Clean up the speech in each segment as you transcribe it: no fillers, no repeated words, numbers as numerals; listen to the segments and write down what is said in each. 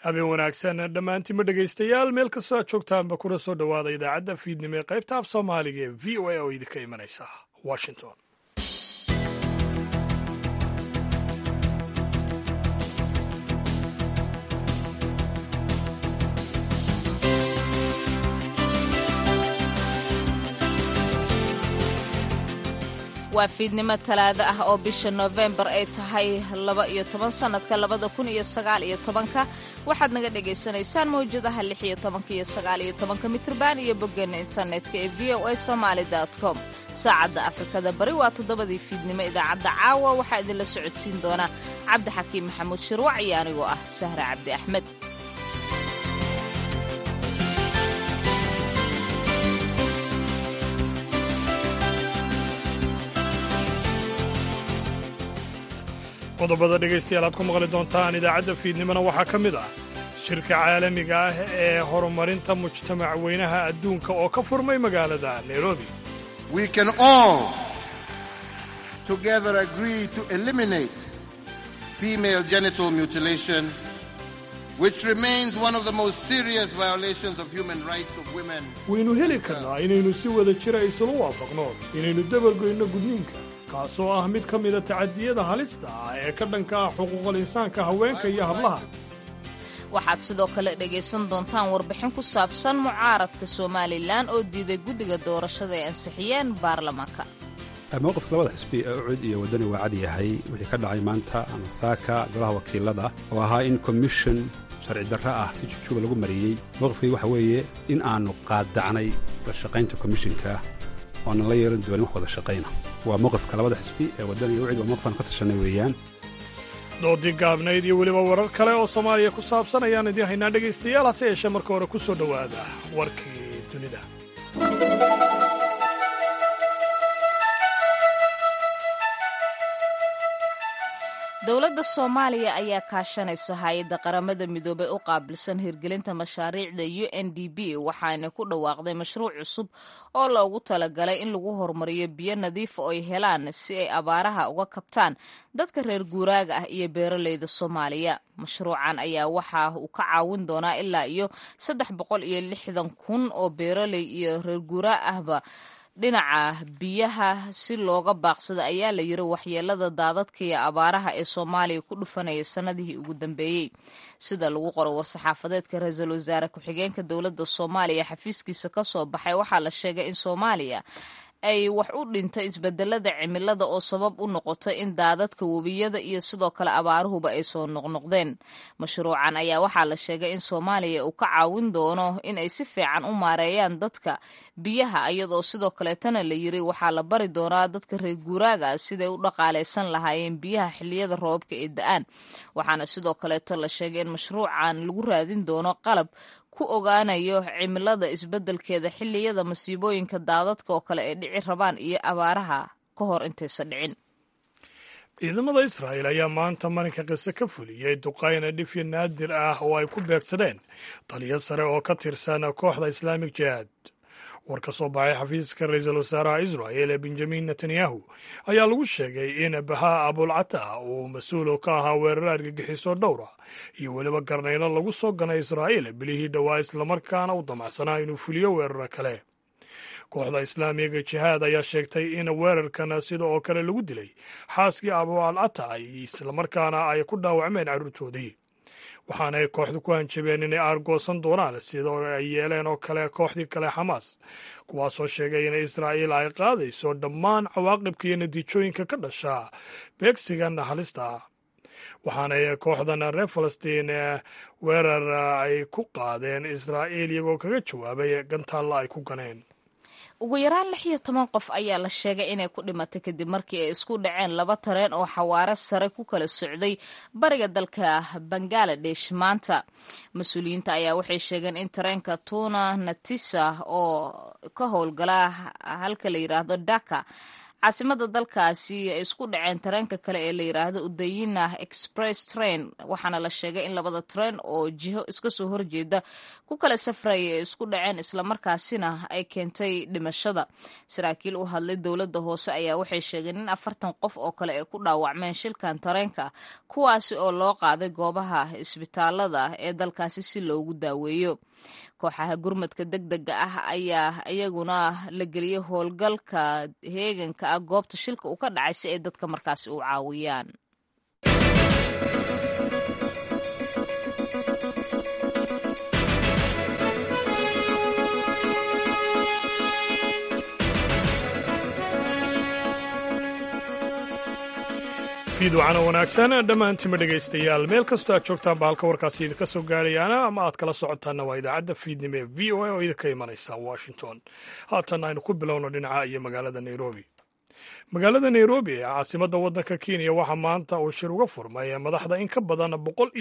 habeen wanaagsan dhammaantiinma dhegaystayaal meel kastoo aad joogtaanba kuna soo dhowaada idaacadda fiidnimo ee qaybta af soomaaliga ee v o a oo idinka imanaysa washington. waa fiidnimo talaado ah oo bisha Noofembar ay tahay 12 sanadka 2019 waxaad naga dhagaysanaysaan mawjadaha 16 iyo 19 mitirban iyo boggeena internetka ee voasomali.com. saacadda Afrikada bari waa 7 fiidnimo. idaacadda caawa waxaa idinla socodsiin doona Cabdi Xakiim Maxamuud Shirwac iyo anigoo ah Sahra Cabdi Axmed. qodobada dhegaystayaal aad ku maqli doontaan idaacadda fiidnimona waxaa ka mid ah shirka caalamiga ah ee horumarinta mujtamac weynaha adduunka oo ka furmay magaalada Nairobi. We can all together agree to eliminate female genital mutilation, which remains one of the most serious violations of human rights of women. waynu heli karnaa inaynu si wada jira isula waafaqno inaynu dabargoyno gudniinka kaasoo ah mid ka mida tacadiyada halista ah ee ka dhanka ah xuquuqul insaanka haweenka iyo hablaha. waxaad sidoo kale dhegaysan doontaan warbixin ku saabsan mucaaradka Somaliland oo diiday guddiga doorashada ay ansixiyeen baarlamaanka. mowqifka labada xisbi ee ucud iyo wadani waa cad yahay wixii ka dhacay maanta saaka golaha wakiilada oo ahaa in commission sharci darro ah si jujuuba lagu mariyey. mowqifkii waxa weeye in aanu qaadacnay la shaqaynta commissionka oona la yeelan doonin wax wada shaqayna. waa mowqifka labada xisbi ee wadani iyo ucud waa mowqifaan ka tashanay weeyaan. doodii gaabnayd iyo weliba warar kale oo Soomaaliya ku saabsan ayaan idiin haynaa dhegaystayaal, hase yeeshee marka hore ku soo dhowaada warkii dunida. dowladda Soomaaliya ayaa kaashanaysa hay'adda qaramada midoobay u qaabilsan hirgelinta mashaariicda UNDP waxaana ku dhawaaqday mashruuc cusub oo loogu talagalay in lagu horumariyo biyo nadiif oo ay helaan si ay abaaraha uga kabtaan dadka reer guuraaga ah iyo beeraleyda Soomaaliya. mashruucan ayaa waxa uu ka caawin doonaa ilaa iyo 360,000 oo beeraley iyo reer guuraa ahba dhinaca biyaha si looga baaqsado ayaa la yiri waxyeelada daadadka iyo abaaraha ee Soomaaliya ku dhufanaya sanadihii ugu dambeeyay. sida lagu qoro war-saxaafadeedka ra'iisul wasaare ku-xigeenka dowladda Soomaaliya xafiiskiisa ka soo baxay waxaa la sheegay in Soomaaliya ay wax u dhintay isbedelada cimilada oo sabab u noqotay in daadadka webiyada iyo sidoo kale abaaruhuba ay soo noqnoqdeen. mashruucan ayaa waxaa la sheegay in Soomaaliya uu ka caawin doono in ay si fiican u maareeyaan dadka biyaha iyadoo sidoo kaleetana la yiri waxaa la bari doonaa dadka reer guuraaga siday u dhaqaaleysan lahaayeen biyaha xilliyada roobka ee da'aan. waxaana sidoo kaleeto la sheegay in mashruucan lagu raadin doono qalab ku ogaanayo cimilada isbedelkeeda xilliyada masiibooyinka daadadka oo kale ay dhici rabaan iyo abaaraha ka hor intaysan dhicin. ciidamada Israa'iil ayaa maanta marinka qise ka fuliyey duqayna dhifyo naadir ah oo ay ku beegsadeen taliya sare oo ka tirsan kooxda Islamic Jihad. war ka soo baxay xafiiska ra'iisul wasaaraha Israa'iil Benjamin Netanyahu ayaa lagu sheegay in Bahaa Abulcata uu mas'uul ka ahaa weerar argagixiso dhowr ah iyo weliba garnaylo lagu soo ganay Israa'iil bilihii dhowaa islamarkaana u damacsanaa inuu fuliyo weerar kale. kooxda Islaamiga Jihad ayaa sheegtay in weerarkan sida oo kale lagu dilay xaaskii Abulcata islamarkaana ay ku dhaawacmeen carruurtoodii. waxaana ay kooxdu ku hanjabeen inay aargoosan doonaan sida ay yeeleen oo kale kooxdii kale Xamaas, kuwaasoo sheegay in Israa'iil ay qaadayso dhammaan cawaaqibka iyo natiijooyinka ka dhasha beegsigan halista ah. waxaana kooxdan reer Falastiin weerar ay ku qaadeen Israa'iil iyagoo kaga jawaabay gantaalla ay ku ganeen. ugu yaraan 16 qof ayaa la sheegay inay ku dhimatay kadib markii ay isku dhaceen 2 tareen oo xawaare sare ku kala socday bariga dalka Bangladesh maanta. mas-uuliyiinta ayaa waxay sheegeen in tareenka Tuna Natisa oo ka howlgala halka la yiraahdo Dhaka caasimada dalkaasi ay isku dhaceen tareenka kale ee la yidhaahdo udayina express train waxaana la sheegay in labada tareen oo jiho iska soo horjeeda ku kala safraya ay isku dhaceen islamarkaasina ay keentay dhimashada. saraakiil u hadlay dowladda hoose ayaa waxay sheegeen in 40 qof oo kale ay ku dhaawacmeen shilkan tareenka, kuwaasi oo loo qaaday goobaha isbitaalada ee dalkaasi si loogu daaweeyo. kooxaha gurmadka degdega ah ayaa iyaguna la geliyey howlgalka heeganka ah goobta shilka uu ka dhacay si ay dadka markaasi u caawiyaan. fiidwacana wanaagsan dhammaantima dhegaystayaal meel kastoo aad joogtaan baalka warkaasi idinka soo gaarayaana ama aad kala socotaanna waa idaacadda fiidnimo ee v o a oo idinka imanaysa washington. haatan aynu ku bilowno dhinaca iyo magaalada nairobi. magaalada nairobi ee caasimadda waddanka kenya waxaa maanta uu shir uga furmay madaxda in ka badan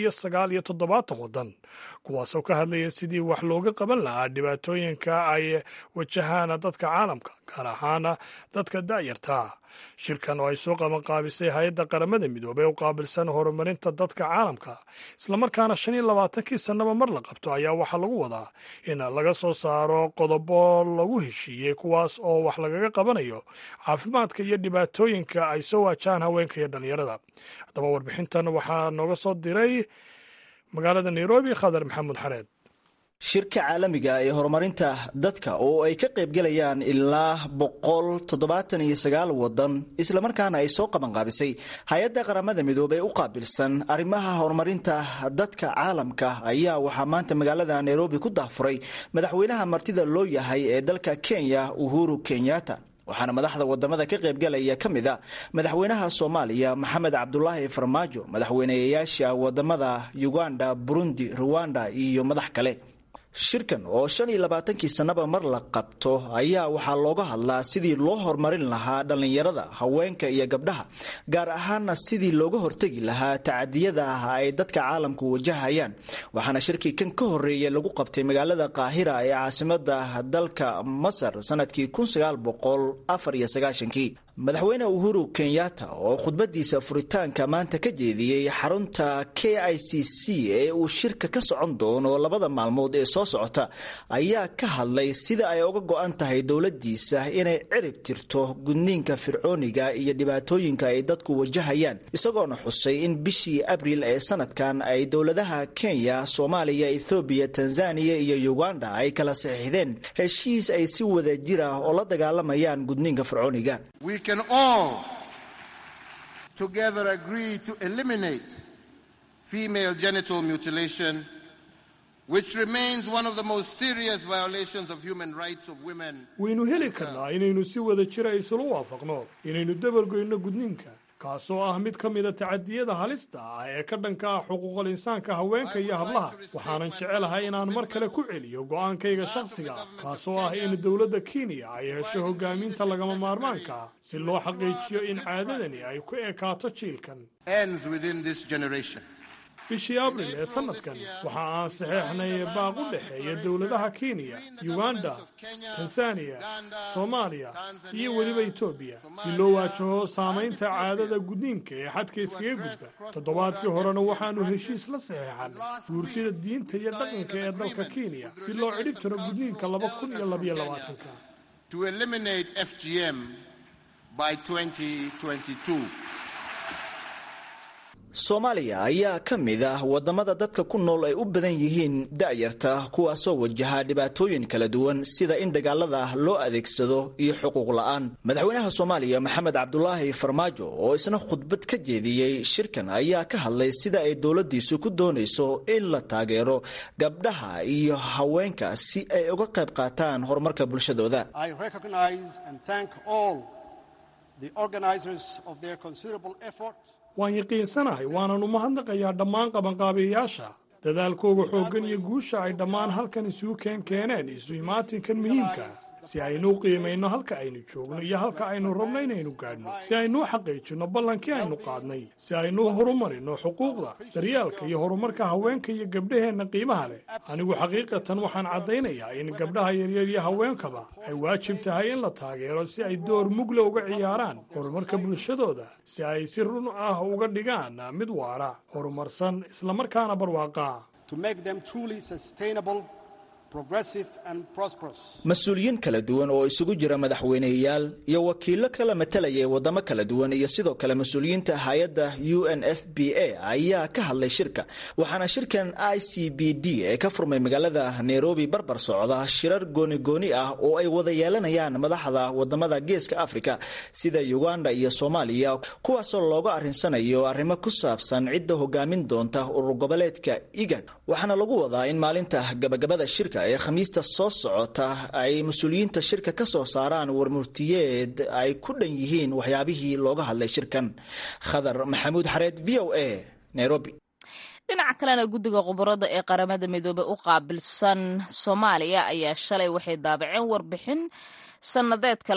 197 waddan, kuwaasoo ka hadlaya sidii wax looga qaban lahaa dhibaatooyinka ay wajahaan dadka caalamka, gaar ahaan dadka da'yarta. shirkan oo ay soo qabanqaabisay hay-adda qaramada midoobey u qaabilsan horumarinta dadka caalamka, islamarkaana 25kii sannaba mar la qabto, ayaa waxaa lagu wadaa in laga soo saaro qodobo lagu heshiiyey kuwaas oo wax lagaga qabanayo caafimaadka iyo dhibaatooyinka ay soo waajahaan haweenka iyo dhallinyarada. haddaba warbixintan waxaa nooga soo diray magaalada nairobi khadar maxamuud xareed. shirka caalamiga ee horumarinta dadka oo ay ka qaybgalayaan ilaa 179 wadan, islamarkaana ay soo qabanqaabisay hay-adda qaramada midoobey u qaabilsan arrimaha horumarinta dadka caalamka, ayaa waxaa maanta magaalada nairobi ku daafuray madaxweynaha martida loo yahay ee dalka Kenya Uhuru Kenyatta. waxaana madaxda wadamada ka qaybgalaya ka mid a madaxweynaha Soomaaliya Maxamed Cabdulaahi Farmaajo, madaxweynayaasha wadamada Uganda, Burundi, Rwanda iyo madax kale. shirkan oo 25kii sannaba mar la qabto ayaa waxaa looga hadlaa sidii loo horumarin lahaa dhallinyarada, haweenka iyo gabdhaha, gaar ahaana sidii looga hortegi lahaa tacadiyada ay dadka caalamku wajahayaan. waxaana shirkii kan ka horeeyay lagu qabtay magaalada Qaahira ee caasimada dalka Masar sanadkii 1994. madaxweyne Uhuru Kenyatta oo khudbadiisa furitaanka maanta ka jeediyey xarunta KICC ee uu shirka ka socon doono labada maalmood ee soo socota, ayaa ka hadlay sida ay uga go'an tahay dowladiisa inay cirib tirto gudniinka fircooniga iyo dhibaatooyinka ay dadku wajahayaan, isagoona xusay in bishii Abriil ee sanadkan ay dowladaha Kenya, Soomaaliya, Ethiopia, Tanzania iyo Uganda ay kala saxiixdeen heshiis ay si wada jir ah oo la dagaalamayaan gudniinka fircooniga. We can all together agree to eliminate female genital mutilation, which remains one of the most serious violations of human rights of women. waynu heli karnaa inaynu si wada jira isula waafaqno inaynu dabargoyno gudniinka, kaasoo ah mid ka mida tacadiyada halista ah ee ka dhanka ah xuquuqul insaanka haweenka iyo hablaha. waxaanan jecelahay inaan mar kale ku celiyo go'aankayga shakhsiga ah, kaasoo ah in dowladda Kenya ay hesho hogaaminta lagama maarmaanka ah si loo xaqiijiyo in caadadani ay ku ekaato jiilkan. Ends within this generation. bishii Abriil ee sanadkan waxa aan saxeexnay baaq u dhexeeya dowladaha Kenya, Uganda, Tanzania, Soomaaliya iyo weliba Ethiopia si loo waajaho saamaynta caadada gudniinka ee xadka iskaga gudba. toddobaadkii horena waxaanu heshiis la saxeexnay guurtida diinta iyo dhaqanka ee dalka Kenya si loo cidhibtiro gudniinka 2022 to eliminate FGM by 2022. Soomaaliya ayaa ka mid ah wadamada dadka ku nool ay u badan yihiin da'yarta, kuwaasoo wajaha dhibaatooyin kala duwan sida in dagaalada loo adeegsado iyo xuquuq la'aan. madaxweynaha Soomaaliya Maxamed Cabdulaahi Farmaajo oo isna khudbad ka jeediyey shirkan ayaa ka hadlay sida ay dowladiisu ku doonayso in la taageero gabdhaha iyo haweenka si ay uga qayb qaataan horumarka bulshadooda. I recognize and thank all the organizers of their considerable effort. waan yaqiinsanahay waanan u mahadnaqayaa dhammaan qabanqaabiyayaasha dadaalkooga xooggan iyo guusha ay dhammaan halkan isugu keeneen isu imaatinkan muhiimka ah. si aynu u qiimayno halka aynu joogno iyo halka aynu rabno inaynu gaadhno, si aynu u xaqiijinno ballankii aynu qaadnay, si aynu u horumarino xuquuqda, daryeelka iyo horumarka haweenka iyo gabdhaheenna qiimaha leh. Anigu xaqiiqatan waxaan caddaynayaa in gabdhaha yaryar iyo haweenkaba ay waajib tahay in la taageero si ay door mugla uga ciyaaraan horumarka bulshadooda, si ay si run ah uga dhigaan mid waara, horumarsan, islamarkaana barwaaqa. mas-uuliyiin kala duwan oo isugu jira madaxweyneyaal iyo wakiilo kala matalaya wadamo kala duwan iyo sidoo kale mas-uuliyiinta hay-adda UNFPA ayaa ka hadlay shirka, waxaana shirkan ICBD ee ka furmay magaalada Nairobi barbar socda shirar gooni ah oo ay wada yeelanayaan madaxda wadamada geeska Afrika sida Uganda iyo Soomaaliya, kuwaasoo looga arinsanayo arrimo ku saabsan cidda hogaamin doonta urur goboleedka IGAD. waxaana lagu wadaa in maalinta gabagabada shirka ee khamiista soo socota ay mas-uuliyiinta shirka ka soo saaraan warmurtiyeed ay ku dhan yihiin waxyaabihii looga hadlay shirkan. Khadar Maxamuud Xareed, VOA, Nairobi. dhinaca kalena guddiga khubarada ee qaramada midoobey u qaabilsan Soomaaliya ayaa shalay waxay daabaceen warbixin sannadeedka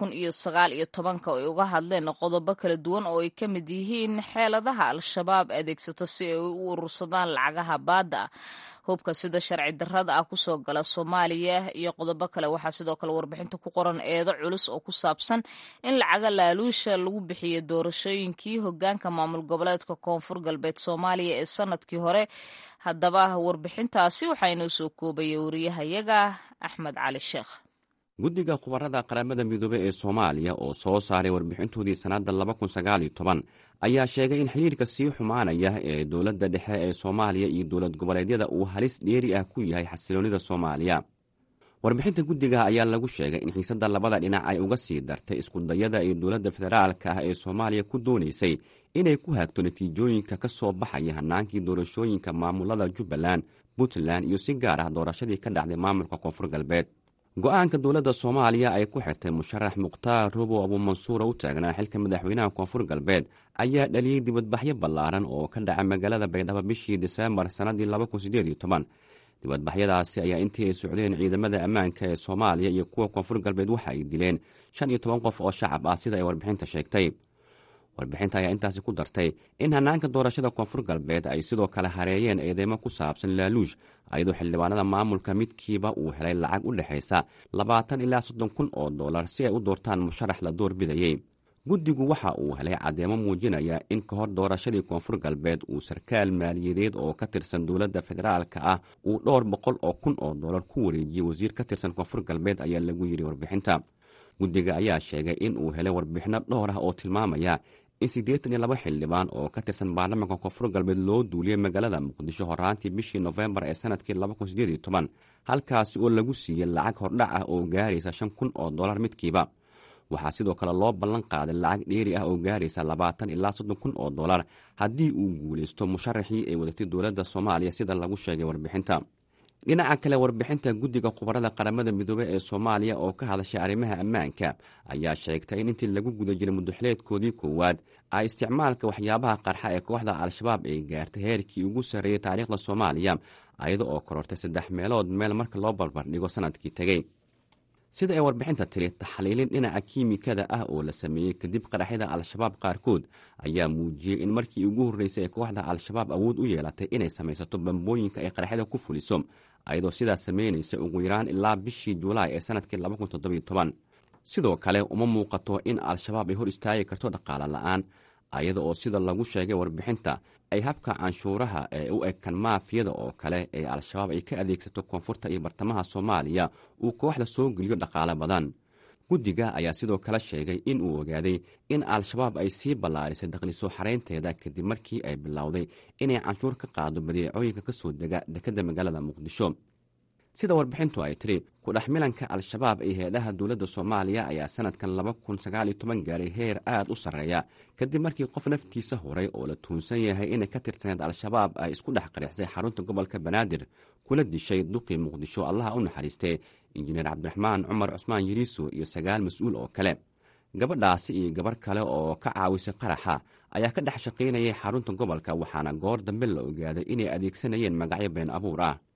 2019 oo ay uga hadleen qodobo kala duwan oo ay ka mid yihiin xeeladaha al-shabaab adeegsato si ay u urursadaan lacagaha baadda ah, hubka sida sharci darrada ah kusoo gala Soomaaliya iyo qodobo kale. waxaa sidoo kale warbixinta ku qoran eedo culus oo ku saabsan in lacaga laaluusha lagu bixiyay doorashooyinkii hogaanka maamul goboleedka Koonfur Galbeed Soomaaliya ee sanadkii hore. haddaba warbixintaasi waxaa inoo soo koobaya wariyahayaga Axmed Cali Sheekh. guddiga khubarada qaramada midoobey ee Soomaaliya oo soo saaray warbixintoodii sanadda 2019 ayaa sheegay in xiriirka sii xumaanaya ee dowladda dhexe ee Soomaaliya iyo dowlad goboleedyada uu halis dheeri ah ku yahay xasiloonida Soomaaliya. warbixinta guddiga ayaa lagu sheegay in xiisadda labada dhinac ay uga sii dartay iskudayada ee dowladda federaalka ah ee Soomaaliya ku doonaysay inay ku hagto natiijooyinka ka soo baxaya hanaankii doorashooyinka maamulada Jubbaland, Puntland iyo si gaar ah doorashadii ka dhacday maamulka Koonfur Galbeed. go-aanka dowladda Soomaaliya ay ku xirtay musharax Mukhtaar Robow Abuumansuur u taagnaa xilka madaxweynaha Koonfur Galbeed ayaa dhaliyey dibadbaxyo ballaaran oo ka dhacay magaalada Baydhabo bishii Diseembar sanadii 2018. dibadbaxyadaasi ayaa intii ay socdeen ciidamada ammaanka ee Soomaaliya iyo kuwa Koonfur Galbeed waxa ay dileen 15 qof oo shacab ah sida ay warbixinta sheegtay. warbixinta ayaa intaasi ku dartay in hanaanka doorashada Koonfur Galbeed ay sidoo kale hareeyeen eedeymo ku saabsan laaluush, ayadoo xildhibaanada maamulka midkiiba uu helay lacag u dhexaysa 20 ilaa 30 kun oo dollar si ay u doortaan musharax la doorbidayey. guddigu waxa uu helay caddeemo muujinaya in ka hor doorashadii Koonfur Galbeed uu sarkaal maaliyadeed oo ka tirsan dowladda federaalka ah uu dhowr boqol oo kun oo dollar ku wareejiyey wasiir ka tirsan Koonfur Galbeed ayaa lagu yiri warbixinta. guddiga ayaa sheegay in uu helay warbixino dhowr ah oo tilmaamaya in 82 xildhibaan oo ka tirsan baarlamaanka Koonfur Galbeed loo duuliyey magaalada Muqdisho horaantii bishii November ee sanadkii 2018, halkaasi oo lagu siiyey lacag hordhac ah oo gaaraysa 5 kun oo dollar midkiiba. waxaa sidoo kale loo ballan qaaday lacag dheeri ah oo gaaraysa 20 ilaa 30 kun oo dollar haddii uu guulaysto musharaxii ay wadatay dowladda Soomaaliya sida lagu sheegay warbixinta. dhinaca kale, warbixinta guddiga khubarada qaramada midoobey ee Soomaaliya oo ka hadashay arrimaha ammaanka ayaa sheegtay in intii lagu guda jiray muddaxileedkoodii koowaad ay isticmaalka waxyaabaha qarxa ee kooxda al-shabaab ay gaartay heerkii ugu sarreeyay taariikhda Soomaaliya, ayada oo korortay 3 meelood meel marka loo barbardhigo sanadkii tegey. sida ay warbixinta tiri, taxliilin dhinaca kiimikada ah oo la sameeyey kadib qaraxyada al-shabaab qaarkood ayaa muujiyey in markii ugu horreysay ee kooxda al-shabaab awood u yeelatay inay samaysato bambooyinka ay qaraxyada ku fuliso, ayadoo sidaas samaynaysa ugu yaraan ilaa bishii Juulaay ee sanadkii 2017. sidoo kale uma muuqato in al-shabaab ay hor istaagi karto dhaqaale la'aan, ayada oo sida lagu sheegay warbixinta ay habka canshuuraha ee u ekan maafiyada oo kale ee al-shabaab ay ka adeegsato koonfurta iyo bartamaha Soomaaliya uu kooxda soo geliyo dhaqaale badan. guddiga ayaa sidoo kale sheegay in uu ogaaday in al-shabaab ay sii ballaarisay dakhli soo xaraynteeda kadib markii ay bilowday inay canshuur ka qaado badeecooyinka ka soo dega dekedda magaalada Muqdisho. sida warbixintu ay tiri, kudhex milanka al-shabaab ee hay-adaha dowladda Soomaaliya ayaa sanadkan 2019 gaaray heer aad u sarreeya kadib markii qof naftiisa horay oo la tuunsan yahay inay ka tirsaneed al-shabaab ay isku dhex qarixsay xarunta gobolka Banaadir kula dishay duqii Muqdisho allaha u naxariistay injineer Cabdiraxmaan Cumar Cusmaan Yiriiso iyo 9 mas-uul oo kale. gabadhaasi iyo gabar kale oo ka caawisay qaraxa ayaa ka dhex shaqaynayay xarunta gobolka, waxaana goor dambe la ogaaday inay adeegsanayeen magacyo been abuur ah.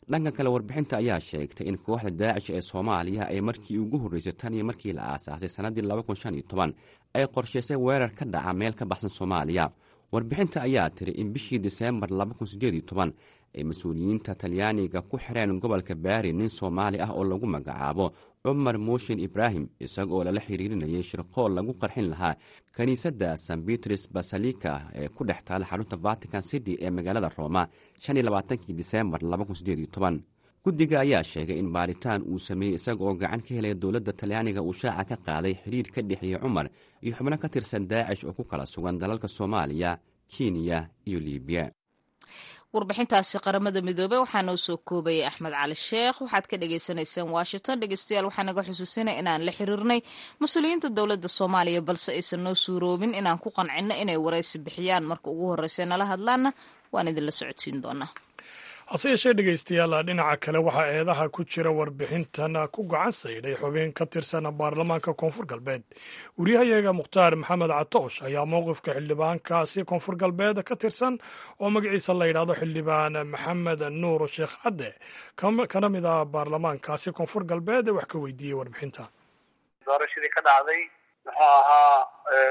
dhanka kale warbixinta ayaa sheegtay in kooxda daacish ee soomaaliya ay markii ugu horreysay tan iyo markii la aasaasay sannaddii ay qorshaysay weerar ka dhaca meel ka baxsan soomaaliya. warbixinta ayaa tiri in bishii diseembar ay mas-uuliyiinta talyaaniga ku xireen gobolka baari nin soomaali ah oo lagu magacaabo cumar muushin ibraahim isagoo lala xiriirinayay shirqool lagu qarxin lahaa kiniisadda san bitris basalika ee ku dhex taala xarunta vatican city ee magaalada rooma diseembar guddiga ayaa sheegay in baaritaan uu sameeyey isaga oo gacan ka helaya dowladda talyaaniga uu shaaca ka qaaday xiriir ka dhexeeya cumar iyo xubno ka tirsan daacish oo ku kala sugan dalalka soomaaliya, kenya iyo liibiya. warbixintaasi qaramada midoobey waxaa noo soo koobayay axmed cali sheekh. waxaad ka dhagaysanaysaan washington. dhegeystayaal waxaa naga xusuusinay inaan la xiriirnay mas-uuliyiinta dowladda soomaaliya balse aysan noo suuroobin inaan ku qancino inay waraysi bixiyaan. marka ugu horreysa nala hadlaana waan idinla socodsiin doonaa. hase yeeshee dhegaystayaal, dhinaca kale waxaa eedaha ku jira warbixintan ku gacan saydhay xubin ka tirsan baarlamaanka koonfur galbeed. wariyahayaga mukhtaar maxamed catoosh ayaa mowqifka xildhibaankaasi koonfur galbeed ka tirsan oo magaciisa la yidhaahdo xildhibaan maxamed nuur sheekh cadde kana mid ah baarlamaankaasi koonfur galbeed wax ka weydiiyey warbixinta. doorashadii ka dhacday muxuu ahaa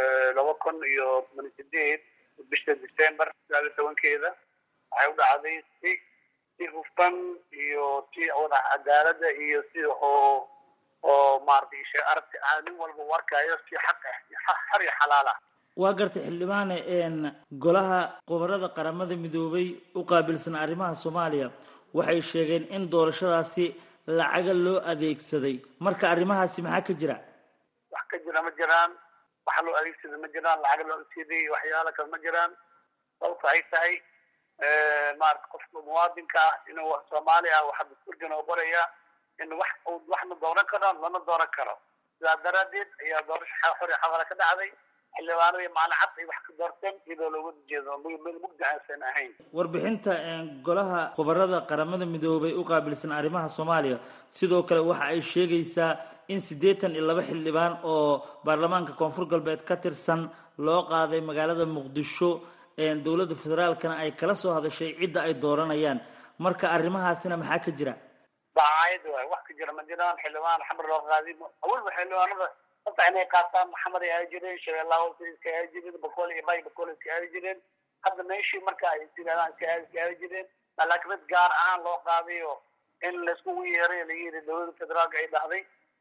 2018 bisha December 11keeda waxay u dhacday si hufan iyo si wada cadaalada iyo si oo maartay aragti nin walba warkayo si xaq iyo xalaal ah. waa gartay xildhibaane golaha qobarada qaramada midoobay u qaabilsan arrimaha Soomaaliya waxay sheegeen in doorashadaasi lacag loo adeegsaday. marka arrimahaasi maxaa ka jira? wax ka jira ma jiraan, wax loo adeegsaday ma jiraan, lacag loo adeegsaday waxyaalo kale ma jiraan. sababta ay tahay maarka qofka muwaadinka inuu Soomaaliya waxa dastuurkan oo qoraya in waxna dooran karo lana dooran karo. sidaa daraadeed ayaa doorasho xor iyo xalaal ka dhacday. xildhibaanadii maalin cad ay wax ka doorteen iyadoo looga jeedo mugdi aysan ahayn. warbixinta golaha qobarada qaramada midoobay u qaabilsan arrimaha Soomaaliya sidoo kale waxa ay sheegaysaa in 82 xildhibaan oo baarlamaanka koonfur galbeed ka tirsan loo qaaday magaalada Muqdisho. dowladda federaalkana ay kala soo hadashay cidda ay dooranayaan. marka arrimahaasina maxaa ka jira? baayid wax ka jira ma jiraan. xildhibaan xamar loo qaaday awal xildhibaanada sabta inay qaataan maxamed ay jireen sheelaha iska ay jireen boqol iyo bay boqol iska ay jireen. hadda meeshii marka ay sidaan iska ay jireen laakiin gaar ahaan loo qaadayo in la isku yeeray la yiri dowladda federaalka ay dhahday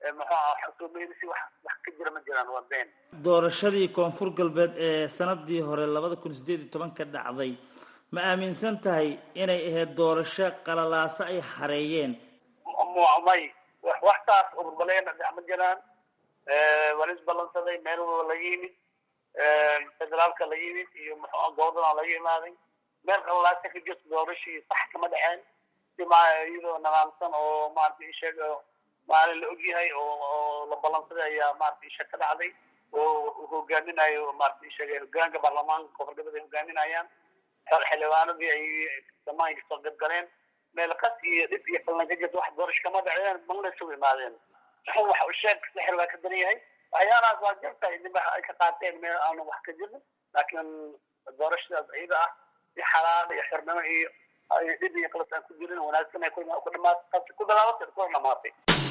wax ka jira ma jiraan. waa been. doorashadii koonfur galbeed ee sanadii hore 2018 ka dhacday ma aaminsan tahay inay ahayd doorasho qalalaasa ay xareeyeen? may wax taas oo baleen ma jiraan. walis balansaday meel la yimid federaalka la yimid iyo gobolada la yimaaday meel qalalaasa ka jirto doorashii sax kama dhaceen. iyadoo nagaamsan oo maartay sheego maalin la ogyahay oo la balansaday ayaa maartay sheeg ka dhacday oo hogaaminayo maartay sheegay hogaanka baarlamaanka koonfur hogaaminayaan. xildhibaanadii ay samayn soo galeen meel qas iyo dib iyo qalin ka jirto wax doorasho kama dhaceen mana soo imaadeen. waxa uu sheeg sixir waa ka daran yahay. waxyaalahaas waa jirta in ay ka qaateen meel aan wax ka jirin laakiin doorashadaas ayada ah si xalaal iyo xirnimo iyo dib iyo qalin aan ku jirin wanaagsan ay ku dhamaatay.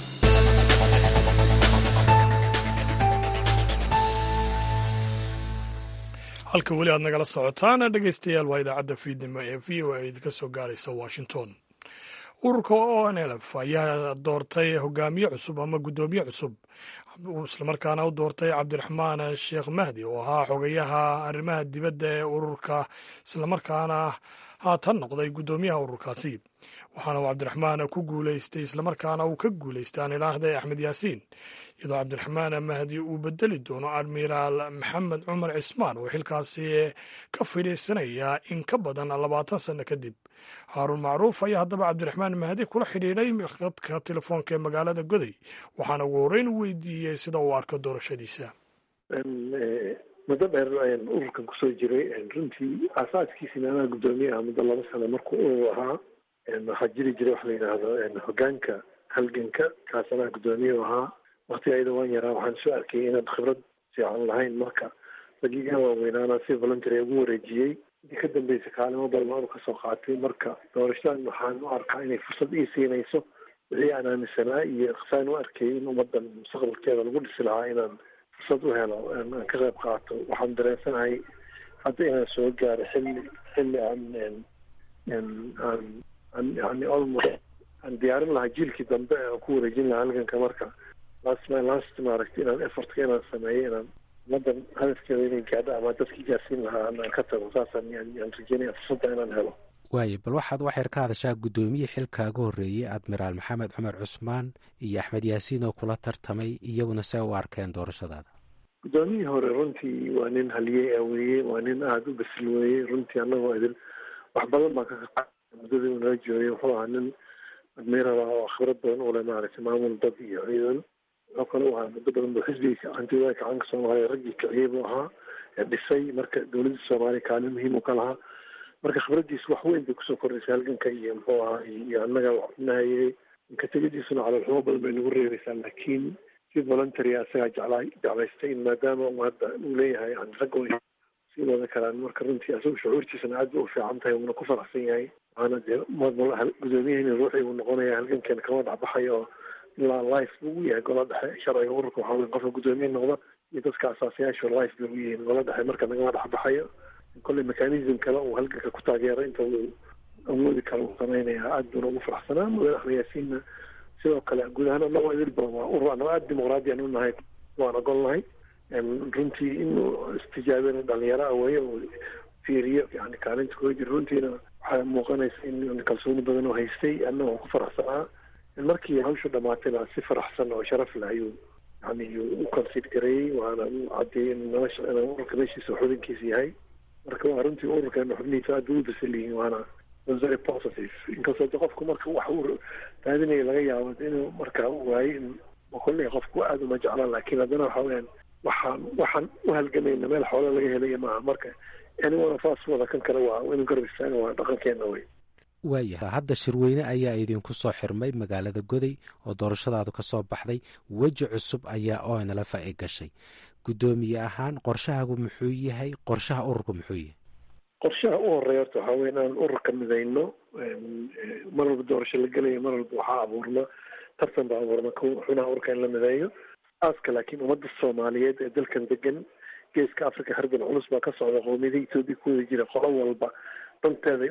halka weli aad nagala socotaan dhegaystayaal waa idaacadda fiidnimo ee v o a idinka soo gaaraysa washington. ururka ONLF ayaa doortay hogaamiye cusub ama guddoomiye cusub islamarkaana u doortay cabdiraxmaan sheekh mahdi oo ahaa xogayaha arrimaha dibadda ee ururka islamarkaana haatan noqday guddoomiyaha ururkaasi. waxaana uu cabdiraxmaan ku guulaystay islamarkaana uu ka guulaystay aan idhaahday axmed yaasiin, iyadoo cabdiraxmaan mahdi uu bedeli doono admiraal maxamed cumar cismaan oo xilkaasi ka fidhiisanaya in ka badan 20 sano kadib. haaruun macruuf ayaa haddaba cabdiraxmaan mahdi kula xidhiidhay khadka telefoonka ee magaalada goday waxaana ugu horreyn u weydiiyey sida uu arko doorashadiisa. muddo dheer ayaan ururkan kusoo jiray. runtii aasaaskiisi meelaha guddoomiyaha muddo 2 sano marka uu ahaa waxaa jiri jiray wax la yidhaahdo hogaanka halganka kaasana guddoomiye ahaa. waqti ayada waan yaraa waxaan soo arkay inaad khibrad fiican lahayn marka daqiiqan waaweynaana si voluntary ugu wareejiyey intii ka dambeysay kaalimo badan aanu kasoo qaatay. marka doorashadan waxaan u arkaa inay fursad ii siinayso wixii aan aaminsanaa iyo saan u arkay in ummadan mustaqbalkeeda lagu dhisi lahaa inaan fursad u helo aan ka qayb qaato. waxaan dareensanahay hadda inaan soo gaaro xilli aan yani almost aan diyaarin lahaa jiilkii dambe aan ku wareejin lahaa halganka. marka last maaragtay inaan effortka inaan sameeyo inaan ummadan hadafkeeda inay gaadho ama dadkii gaarsiin lahaa aan ka tago. saasaan yaan rajeynaya fursadda inaan helo. waaye bal waxaad waxyar ka hadashaa guddoomiye xilkaaga horreeyey admiraal maxamed cumar cusmaan iyo axmed yaasiin oo kula tartamay, iyaguna see u arkeen doorashadaada? guddoomiyihii hore runtii waa nin haliyey weeye, waa nin aada u basil weeye. runtii annagoo idin wax badan baan ka qaqaa muddadii uu nala joogay. wuxuu ahaa nin admiral ah oo khibrad badan u leh maaragtay maamul dad iyo ciidan. wuxuu kale u ahaa muddo badan buu xisbiga hantiwada gacanka soomaaliya raggii kiciyey buu ahaa ee dhisay. marka dowladda soomaaliya kaalin muhiim u ka lahaa. marka khibradiisu wax weyn bay kusoo kordhaysay halganka iyo muxuu ahaa iyo annaga nahayey. inka tegadiisuna caloolxumo badan bay nagu reebaysaa, laakiin si voluntary asagaa jeclaystay in maadaama uu hadda uu leeyahay yani ragga way sii wada karaan. marka runtii asagu shucuurtiisana aad bay u fiican tahay, wuuna ku faraxsan yahay. waxaana dee gudoomiyahayna ruuxii uu noqonaya halgankeena kama dhacbaxayo oo ilaa life buu u yahay gola dhexe. sharciga ururka waxaa wey qofka guddoomiye noqda iyo dadka asaasayaasha life bay u yihiin gola dhexe. marka nagama dhexbaxayo. kolley mechanism kale uu halganka ku taageero inta uu awoodi kale uu samaynayaa. aad buuna ugu faraxsanaa. mudane axmed yaasiinna sidoo kale guud ahaan anagoo idilba waa urur anagoo aada dimuqraadiyan u nahay waan ogolnahay. runtii inuu istijaabina dhalinyaro aweeye uu fiiriyo yani kaalinta kula jiro. runtiina waxaa muuqanaysa in kalsooni badan oo haystay. annagoo ku faraxsanaa. markii hawshu dhamaatayna si faraxsan oo sharaf leh ayuu yani u consider gareeyey. waana u cadeeyey in ururka meeshiisa xubinkiisa yahay. marka waa runtii ururkeena xubnihiisa aad bay u basal yihiin. waana very positive. inkastoo de qofku marka wax uu raadinaya laga yaabo inuu markaa u waayo in kolley qofku aada uma jeclaan, laakiin haddana waxa weyaan waxaan u halgamayna meel xoolo laga helaya maaha. marka anyone of us wada kan kale waa inuu garab istaaga, waa dhaqankeena wey. waayahay hadda shirweyne ayaa idinku soo xirmay magaalada goday oo doorashadaadu ka soo baxday. weji cusub ayaa ONLF ay gashay. guddoomiye ahaan qorshahaagu muxuu yahay? qorshaha ururku muxuu yahay? qorshaha u horeeya horta waxaa weya inaan ururka midayno. mar walba doorasho la gelayo mar walba waxaa abuurna tartan baa abuurna xubnaha ururka in la mideeyo. aaska laakiin ummadda soomaaliyeed ee dalkan degan geeska africa hardan culus baa ka socda. qoomiyada etoobiya ku wada jira qolo walba danteeday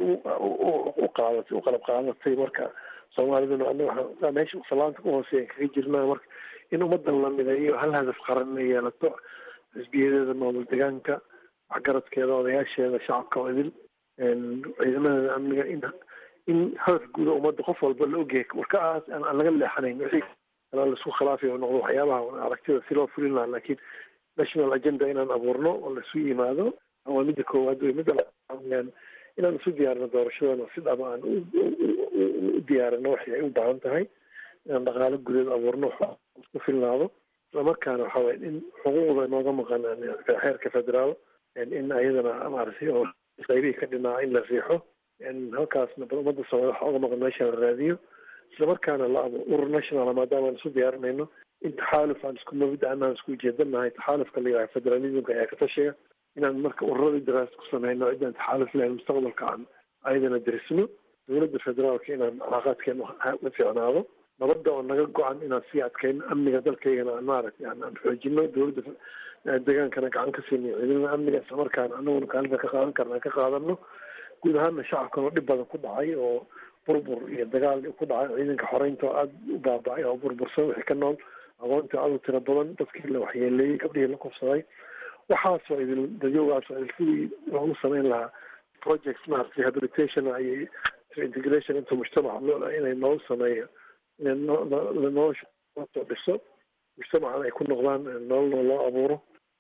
u qaadatay u qalab qaadatay. marka soomaaliduna anaga meesha salaanta ku hooseeya kaga jirnaa. marka in ummadan la mideeyo hal hadaf qaran inay yeelato. xisbiyadeeda maamul deegaanka, waxgaradkeeda, odayaasheeda, shacabka oo idil, ciidamadeeda amniga in hadaf guuda ummadda qof walba la ogyahay warkaas aan laga leexanayn. wixii kala laisku khilaafayo noqdo waxyaabaha aragtida si loo fulin lahaa, laakiin national agenda inaan abuurno oo laisu yimaado waa midda koowaad wey. midda laaan inaan isu diyaarino doorashadana si dhaba aan u diyaarino waxay ay u baahan tahay. inaan dhaqaalo gudeed abuurno isku filnaado. islamarkaana waxaa waya in xuquuqda inooga maqan xeerka federaal in ayadana maaragtay oo qaybihii ka dhinaa in la riixo. halkaasna ummadda soomaliya waxa oga maqan meesha la raadiyo. islamarkaana la urur national maadaama aan isu diyaarinayno in taxaaluf aan isku mabda anaan isku ujeedanahay. taxaalufka la yidhaha federalismka ayaa ka tashiga inaan marka ururadii daraasa ku sameyno cidaan taxaaluf lahayn mustaqbalka aan ayadana darisno. dowladda federaalka inaan calaaqaadkeena la fiicnaado. nabadda oo naga go-an inaan sii adkayno. amniga dalkaygana aan maaragtay aan xoojino. dowladda degaankana gacan ka siinayo ciidamada amniga. islamarkaana anaguna kaalinta ka qaadan karna aan ka qaadano. guud ahaana shacabkan oo dhib badan ku dhacay oo burbur iyo dagaal ku dhacay. ciidanka xoreynta oo aada u baaba'ay oo burbursan wixii ka nool. aqoontii aada u tiro badan. dadkii la waxyeeleeyey, gabdhihii la kufsaday. waxaasoo idil dadyogaasoo idil sidii loogu sameyn lahaa projects maaragtay rehabilitation iyo integration into mujtamaca inay noogu sameeyo nolosha soo dhiso mujtamacana ay ku noqdaan nololna loo abuuro.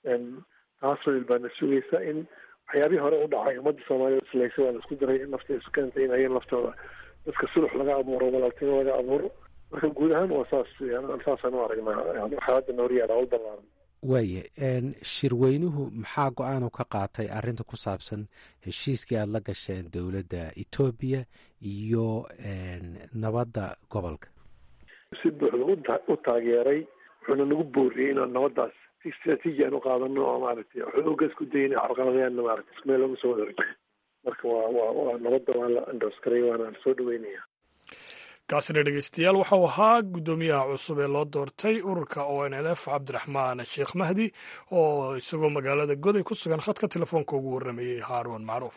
taasoo idil baana sugaysa in waxyaabihii hore u dhacay ummadda soomaaliya islaysa waa la isku daray nafta isu keentay in ayaga laftooda dadka sulux laga abuuro, walaaltimo laga abuuro. marka guud ahaan waa saasaan u aragnaa waxaada nooryaala u ballaaran. waaye shirweynuhu maxaa go-aanu ka qaatay arrinta ku saabsan heshiiskii aada la gasheen dowladda etoobiya iyo nabadda gobolka? si buuxda u taageeray. wuxuuna nagu booriyey inaan nabaddaas si istraatiiji aan u qaadano oo maaragtay xooga isku dayna carqaladeena maaragtay isku meel looga soo wada marka waa nabadda waa la endorskaray waana la soo dhaweynaya. kaasina dhegeystayaal waxau ahaa guddoomiyaha cusub ee loo doortay ururka ONLF cabdiraxmaan sheekh mahdi oo isagoo magaalada goday ku sugan khadka telefoonka ugu warramayey haaruun macruuf.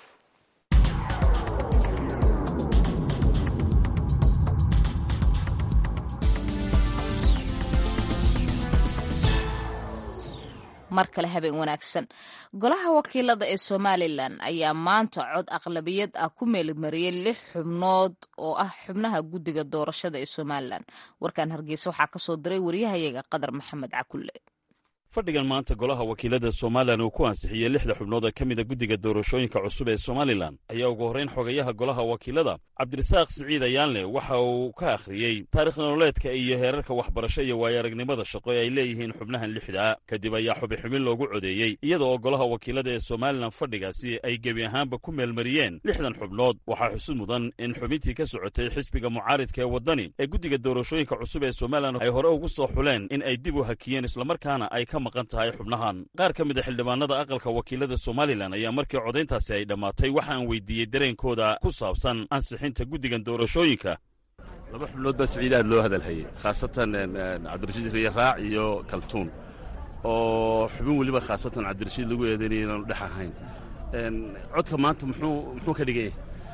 mar kale habeen wanaagsan. golaha wakiilada ee somalilan ayaa maanta cod aqlabiyad ah ku meelmariyey 6 xubnood oo ah xubnaha guddiga doorashada ee somalilan. warkan hargeysa waxaa ka soo diray wariyahayaga qadar maxamed cakulle. fadhigan maanta golaha wakiilada somalilan uu ku ansixiyey 6 xubnood oo ka mida guddiga doorashooyinka cusub ee somalilan ayaa ugu horrayn xogayaha golaha wakiilada cabdirasaaq siciid ayaanle waxa uu ka akhriyey taarikh nololeedka iyo heerarka waxbarasho iyo waayo-aragnimada shaqo ee ay leeyihiin xubnahan 6 kadib ayaa xubin loogu codeeyey iyada oo golaha wakiilada ee somalilan fadhigaasi ay gebi ahaanba ku meelmariyeen 6 xubnood. waxaa xusid mudan in xubintii ka socotay xisbiga mucaaridka ee waddani ee guddiga doorashooyinka cusub ee somalilan ay hore ugu soo xuleen in ay dib u hakiyeen islamarkaana ay ka maqan tahay xubnahan. qaar ka mid a xildhibaanada aqalka wakiilada somalilan ayaa markii codayntaasi ay dhammaatay waxa aan weydiiyey dareenkooda ku saabsan ansixinta guddigan doorashooyinka. 2 xubnood baa siciid aad loo hadalhayey khaasatan cabdirashiid riye raac iyo kaltuun oo xubin weliba khaasatan cabdirashiid lagu eedaynaya inaanu dhex ahayn. codka maanta muxuu ka dhigan yahay?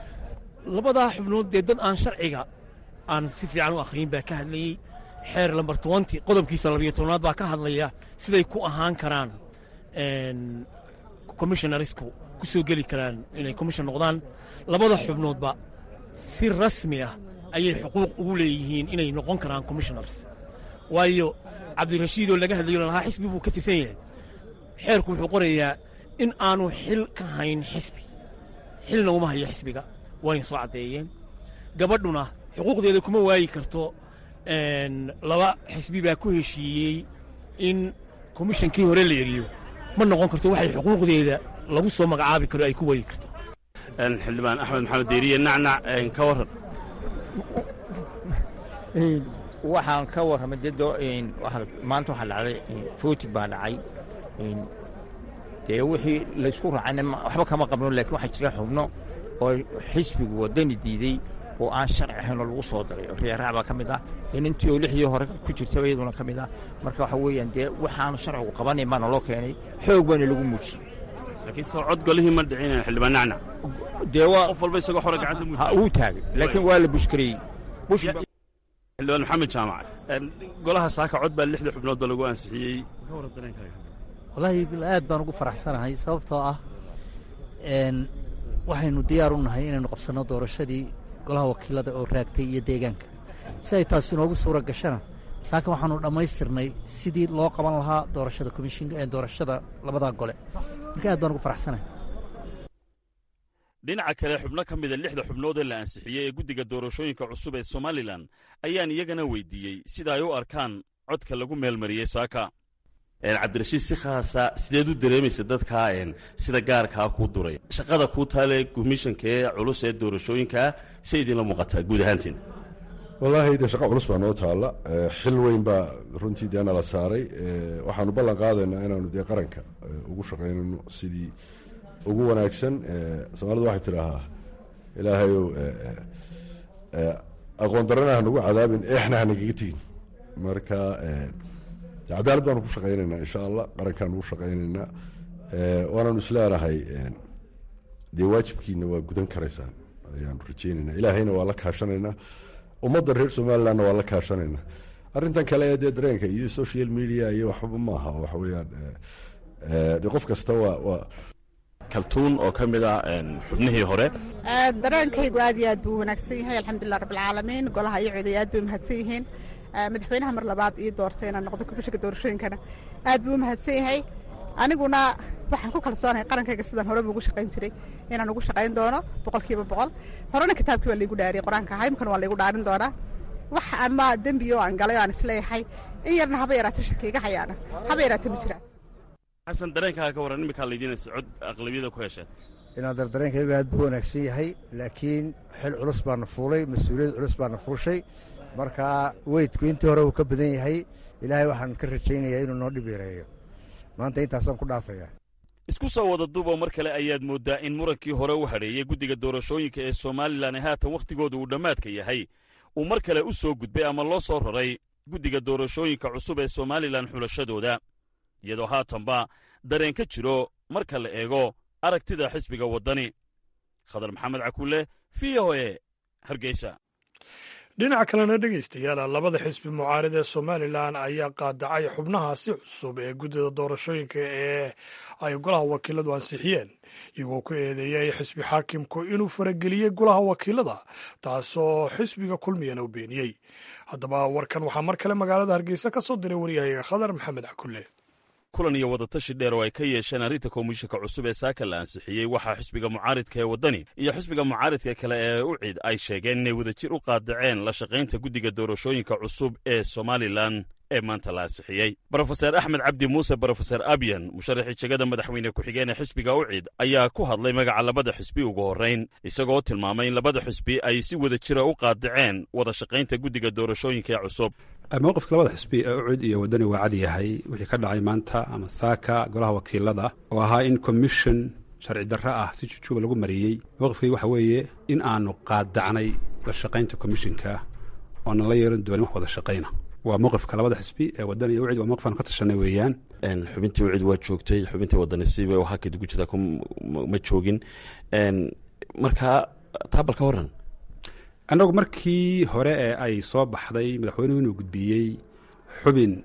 2 xubnood dee dad aan sharciga aan si fiican u akhriyin baa ka hadlayey. xeer lambar 20 qodobkiisa 12aad baa ka hadlaya siday ku ahaan karaan commissionarisku ku soo geli karaan inay commission noqdaan. 2 xubnoodba si rasmi ah ayay xuquuq ugu leeyihiin inay noqon karaan commissioners. waayo cabdirashiidoo laga hadlayo lahaa xisbi buu ka tirsan yahay. xeerku wuxuu qorayaa in aanu xil ka hayn xisbi, xilna uma hayo xisbiga, wayna soo caddeeyeen. gabadhuna xuquuqdeeda kuma waayi karto. 2 xisbi baa ku heshiiyey in komishankii hore la eriyo, ma noqon karto waxay xuquuqdeeda lagu soo magacaabi karo ay ku waayi karto. xildhibaan axmed maxamed deeriye nacnac ka warran. waxaan ka warramay maanta waxaa dhacday voting baa dhacay. dee wixii laysku raacayna waxba kama qabno, laakiin waxaa jira xubno oo xisbigu waddani diidey oo aan sharci ahayn oo lagu soo daray. riyaraac baa ka mid ah, inantii oo 6 hore ku jirtaba iyaduna ka mid ah. marka waxa weeyaan dee waxaanu sharcigu qabanayn baana loo keenay, xoog baana lagu muujiyey. laakiin soo cod golihii ma dhicinayn xildhibaan nacnac. dee waa qof walba isagoo xore gacanta uu taagay, laakiin waa la bushkareeyey. xildhibaan maxamed jaamac, golaha saaka cod baa 6 xubnood ba lagu ansixiyey. ka warran dareenkaaga? wallaahi aad baan ugu faraxsanahay sababtoo ah waxaynu diyaar u nahay inaynu qabsanno doorashadii golaha wakiilada oo raagtay iyo deegaanka. si ay taasi inoogu suura gashana saaka waxaanu dhammaystirnay sidii loo qaban lahaa doorashada komishinka ee doorashada 2 gole. marka aad baan ugu faraxsanahay. dhinaca kale xubno ka mida 6 xubnood ee la ansixiyey ee guddiga doorashooyinka cusub ee somalilan ayaan iyagana weydiiyey sida ay u arkaan codka lagu meelmariyey saaka. cabdirashiid si khaasa sideed u dareemaysa dadkaa sida gaarkaa kuu duray shaqada kuu taale komishanka ee culus ee doorashooyinkaa say idinla muuqataa guud ahaantiin? wallaahi dee shaqa culus baa noo taalla, xil weyn baa runtii dee nala saaray. waxaanu ballan qaadaynaa inaanu dee qaranka ugu shaqaynayno sidii ugu wanaagsan. soomaalidu waxay tidhaahaa ilaahayow aqoon darana hanagu cadaabin, eexna hanagaga tegin. marka cadaalad baanu ku shaqaynaynaa insha allah, qarankaanu ugu shaqaynaynaa. waanaanu isleenahay dee waajibkiina waa gudan karaysaan ayaanu rajaynaynaa. ilaahayna waa la kaashanaynaa, ummadda reer somalilandna waa la kaashanaynaa. arrintan kale ee dee dareenka iyo social media iyo waxba maaha, waxa weeyaan dee qof kasta waa kaltuun oo ka mid ah xubnihii hore. dareenkaygu aad iyo aad buu wanaagsan yahay, alxamdulilah rabbilcaalamiin. golaha iyo coday aad bay umahadsan yihiin. madaxweynaha mar labaad ii doortay inaan noqdo komishanka doorashooyinkana aad buu umahadsan yahay. aniguna waxaan ku kalsoonahay qarankayga sidaan horeba ugu shaqayn jiray inaan ugu shaqayn doono 100%. horena kitaabkii waa laygu dhaariyey qur-aanka ahaa, imkana waa laygu dhaarin doonaa. wax ama dembiyo aan galay oo aan isleeyahay in yarna haba yaraatay shakiiga hayaana haba yaraatay ma jiraan. xasan dareenkaaga ka warran iminkaa laydiinaysa cod aqlabiyada ku hesheen? inaan dareenkayga aad buu wanaagsan yahay, laakiin xil culus baana fuulay, mas-uuliyad culus baana fuushay. marka weydku intii hore uu ka badan yahay. ilaahay waxaan ka rajaynayaa inuu noo dhib yareeyo. maanta intaasaan ku dhaafaya. isku soo wada dubo mar kale ayaad mooddaa in murankii hore u hadheeyey guddiga doorashooyinka ee somalilan ee haatan wakhtigooda uu dhammaadka yahay uu mar kale u soo gudbay ama loo soo raray guddiga doorashooyinka cusub ee somalilan xulashadooda iyadoo haatanba dareen ka jiro marka la eego aragtida xisbiga waddani khadar maxamed cakulle v o e hargeysa. dhinaca kalena dhegaystayaal labada xisbi mucaarid ee somalilan ayaa qaadacay xubnahaasi cusub ee guddida doorashooyinka ee ay golaha wakiiladu ansixiyeen iyagoo ku eedeeyay xisbi xaakimku inuu farageliyey golaha wakiilada taasoo xisbiga kulmiyana u beeniyey. haddaba warkan waxaa mar kale magaalada hargeysa ka soo diray waryahaga khadar maxamed cakulle. kulan iyo wadatashi dheer oo ay ka yeesheen arrinta komishanka cusub ee saaka la ansixiyey waxaa xisbiga mucaaridka ee waddani iyo xisbiga mucaaridka kale ee ucid ay sheegeen inay wadajir u qaadaceen la shaqaynta guddiga doorashooyinka cusub ee somalilan ee maanta la ansixiyey. brofeser axmed cabdi muuse brofeser abyan musharaxii jegada madaxweyne ku-xigeen ee xisbiga ucid ayaa ku hadlay magaca labada xisbi ugu horrayn isagoo tilmaamay in labada xisbi ay si wadajira u qaadaceen wada shaqaynta guddiga doorashooyinka ee cusub. mowqifka labada xisbi ee ucud iyo waddani waa cad yahay wixii ka dhacay maanta ama saaka golaha wakiilada oo ahaa in commission sharci darro ah si jujuuba lagu mariyey. mowqifkii waxa weeye in aanu qaadacnay la shaqaynta commishinka oonan la yeelan doonin wax wada shaqayna. waa mowqifka labada xisbi ee waddani iyo ucid waa mowqif aan ka tashanay weeyaan. xubintii ucid waa joogtay xubintii waddani siba waxaa kadib jirta ma joogin markaa taabal ka warran. annagu markii hore ee ay soo baxday madaxweynuhu inuu gudbiyey xubin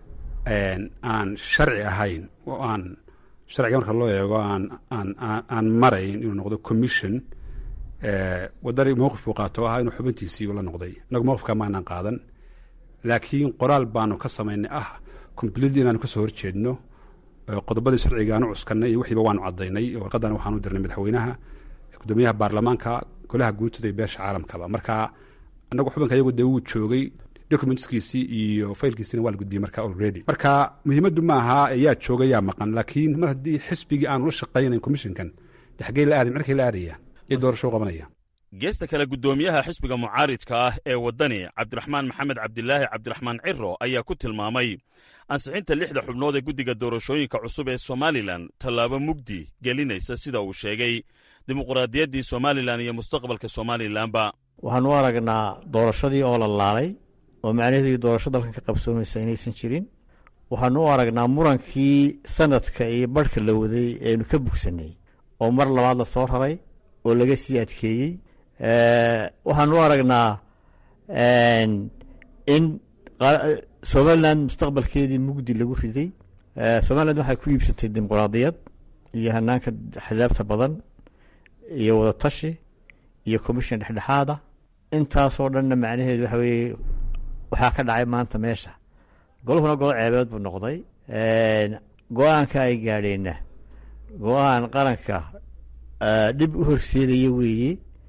aan sharci ahayn oo aan sharciga marka loo eego aan marayn inuu noqdo commission waddani mowqif buu qaato o ahaa inuu xubintiisii la noqday. annagu mowqifkaa maanaan qaadan laakiin qoraal baanu ka samaynay completely inaanu ka soo horjeedno qodobadii sharcigaanu cuskanay iyo wixiiba waanu caddaynay warqaddana waxaanu dirnay madaxweynaha guddoomiyaha baarlamaanka golaha guutada iyo beesha caalamkaba. marka annagu xubinka iyagu dee wuu joogay documentskiisii iyo faylkiisina waa la gudbiyey marka already. marka muhiimaddu ma aha yaa jooga yaa maqan laakiin mar haddii xisbigii aanu la shaqaynayn commissionkan de xaggey la aaday markay la aadaya iyo doorasho qabanaya. geesta kale guddoomiyaha xisbiga mucaaridka ah ee waddani cabdiraxmaan maxamed cabdilaahi cabdiraxmaan ciro ayaa ku tilmaamay ansixinta 6 xubnood ee guddiga doorashooyinka cusub ee somalilan tallaabo mugdi gelinaysa sida uu sheegay dimuqraadiyaddii somalilan iyo mustaqbalka somalilanba. waxaan u aragnaa doorashadii oo la laalay oo macnaheedu doorasho dalkan ka qabsoomaysa inaysan jirin. waxaan u aragnaa murankii sanadka iyo barhka la waday eenu ka bogsanay oo mar labaad la soo raray oo laga sii adkeeyey. waxaan u aragnaa in somalilan mustaqbalkeedii mugdi lagu riday. somalilan waxay ku iibsatay dimuqraadiyad iyo hanaanka axsaabta badan iyo wadatashi iyo commission dhexdhexaada. intaasoo dhanna macnaheedu waxa weeye waxaa ka dhacay maanta meesha golahuna golo ceebeed buu noqday. go-aanka ay gaadheenna go-aan qaranka dhib u horseedaya weeye.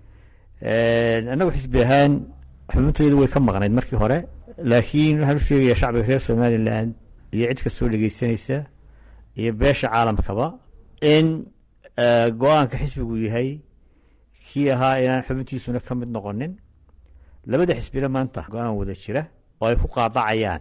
annagu xisbi ahaan xubinteedu way ka maqnayd markii hore laakiin waxaan u sheegayaa shacbiga reer somalilan iyo cid kastoo dhegeysanaysa iyo beesha caalamkaba in go-aanka xisbigu yahay kii ahaa inaan xubintiisuna ka mid noqonin. labada xisbina maanta go-aan wada jira oo ay ku qaadacayaan